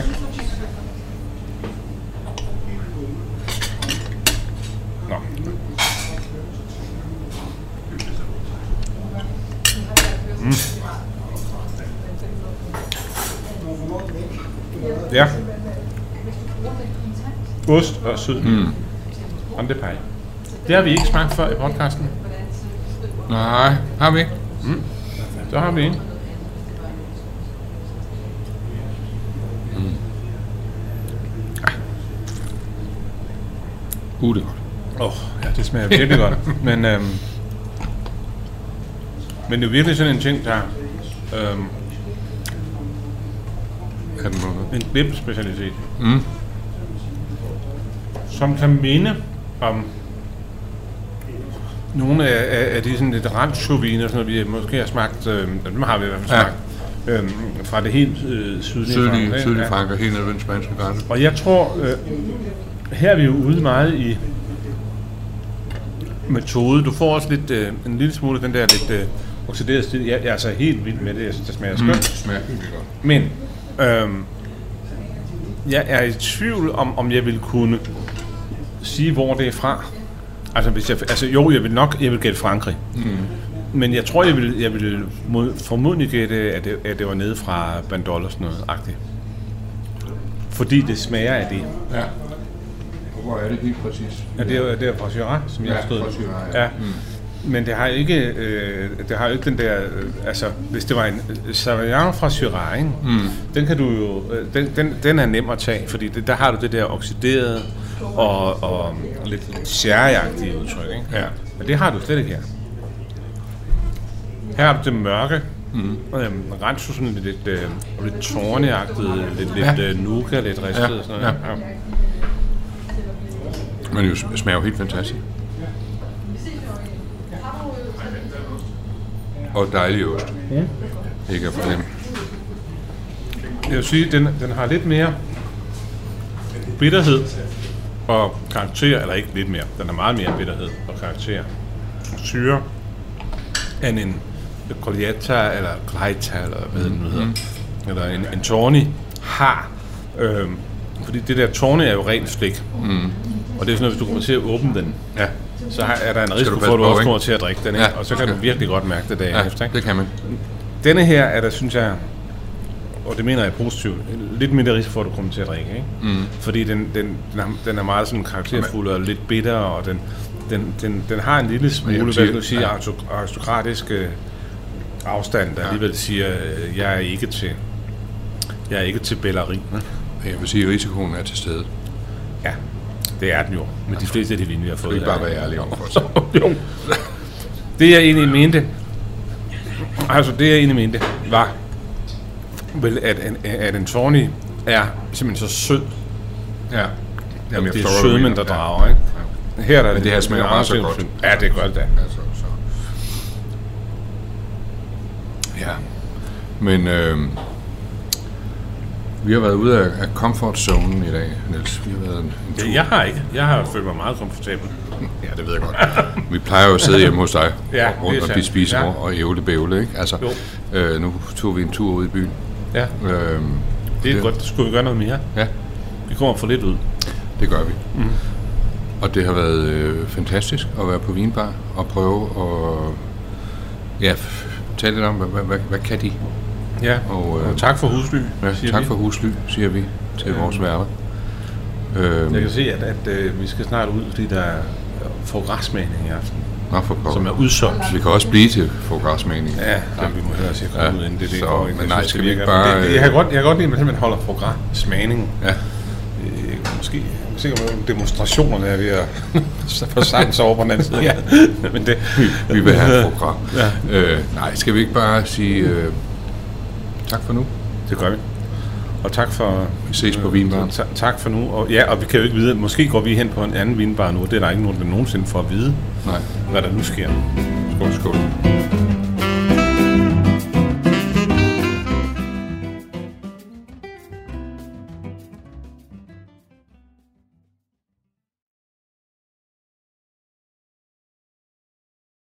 Nå. Mm. Ja. Ost og sød. Mm. Vin de Paille. Det har vi ikke smagt før i podcasten. Nej, har vi ikke? Mm. Så har vi en. Mm. Ah. Uh, det er godt. Åh, oh, ja, det smager virkelig godt. Men, øhm, men det er virkelig sådan en ting, der øhm, er den en klip-specialitet, mm. som kan minde om nogle af, af, af de sådan lidt rancho-viner, sådan noget, vi måske har smagt, øh, dem har vi i hvert fald smagt, ja. øhm, fra det helt øh, sydlige Frankrig. Sydlige Frankrig, helt nede ved den spanske grænse. Og jeg tror, øh, her er vi jo ude meget i metode. Du får også lidt, øh, en lille smule den der lidt øh, oxiderede stil. Jeg, jeg er altså helt vild med det. Jeg synes, det smager skønt. Mm, det smager virkelig godt. Men øh, jeg er i tvivl om, om jeg vil kunne sige, hvor det er fra. Altså, hvis jeg, altså jo, jeg vil nok, jeg vil gætte Frankrig. Mm. Men jeg tror, jeg vil, jeg vil mod, formodentlig gætte, at det, at det var nede fra Bandol og sådan noget-agtigt. Fordi det smager af det. Ja. Hvor er det helt præcis? Ja, det er, det er fra Syrah, som jeg ja, har stået. Fra Syrah, ja. Ja. Mm. Men det har ikke, øh, det har ikke den der, øh, altså hvis det var en Sauvignon fra Syrah, ikke? Mm. Den kan du jo, øh, den, den, den er nem at tage, fordi det, der har du det der oxiderede og, og lidt sherry-agtige udtryk, ikke? Ja. Men det har du slet ikke her. Her har du det mørke, mm. øhm, rancho sådan lidt, lidt, øh, lidt tårneagtigt, lidt, lidt ja. øh, nougat, lidt ristet ja. og sådan noget. Ja. Ja. Men det smager jo helt fantastisk. Og dejlig ost. Mm. Ikke at fornemme. Jeg vil sige, den, den har lidt mere bitterhed og karakter, eller ikke lidt mere, den har meget mere bitterhed og karakter. Syre end en Colheita eller Colheita, eller hvad mm. den nu hedder, mm. eller en, en Tawny har. Øhm, fordi det der Tawny er jo rent slik. Mm. Og det er sådan noget, hvis du kommer til at åbne den, ja, så er der en risiko for, at du også kommer til at drikke den, ja, og så kan okay. du virkelig godt mærke det dagen ja, efter. Ikke? Det kan man. Denne her er der, synes jeg, og det mener jeg positivt, lidt mindre risiko for, at du kommer til at drikke, ikke? Mm. Fordi den, den, den, er, den er meget sådan karakterfuld og lidt bitter, og den, den, den, den har en lille smule, hvad skal du sige, ja. aristokratisk øh, afstand, der ja. alligevel siger, øh, jeg er ikke til, jeg er ikke til bælleri. Jeg vil sige, at risikoen er til stede. Ja. Det er den jo, med de fleste af de vine, vi har fået. Det kan ikke bare være ærlig om for sig. Jo. Det jeg egentlig mente, altså det jeg egentlig mente, var, vel, at, at en Tawny er simpelthen så sød. Ja. Jamen, det er sødmen, der drager, ikke? Ja. Her der, men det her smager bare så godt. Ja, det gør det da. Altså, så. Ja. Men øh, vi har været ude af, af comfort zonen i dag, Niels. Vi har været en, en ja, jeg har ikke. Jeg har følt mig meget komfortabel. Ja, det ved jeg godt. Vi plejer jo at sidde hjemme hos dig ja, rundt og blive spiser ja. og ævle bævle, ikke? Altså, øh, nu tog vi en tur ud i byen. Ja. Øh, det er det, godt. Det skulle vi gøre noget mere. Ja. Vi kommer for lidt ud. Det gør vi. Mm. Og det har været øh, fantastisk at være på Vinbar og prøve at ja, tale lidt om, hvad, hvad, hvad kan de? Ja, og, øh, og tak for husly. Ja, tak vi. for husly, siger vi til øh, vores værter. Øh, jeg kan se, at, at øh, vi skal snart ud, fordi der er forgræsmagning i aften. Nå, for som er udsolgt. Vi kan også blive til forgræsmagning. Ja, ja, vi må høre os komme ja, ud, inden det, det så, går. Men nej, skal vi ikke bare... Det, det, jeg kan godt, jeg kan godt lide, at man holder forgræsmagning. Ja. Øh, måske sikkert med demonstrationerne er ved at få sangs over på den anden side. Ja. Men det, vi, vi vil have et program. Ja. Øh, nej, skal vi ikke bare sige øh, tak for nu? Det gør vi. Og tak for... Vi ses på vinbaren. Øh, tak for nu. Og, ja, og vi kan jo ikke vide, måske går vi hen på en anden vinbar nu. Det er der ikke nogen, der nogensinde får at vide, nej. Hvad der nu sker. Skål, skål.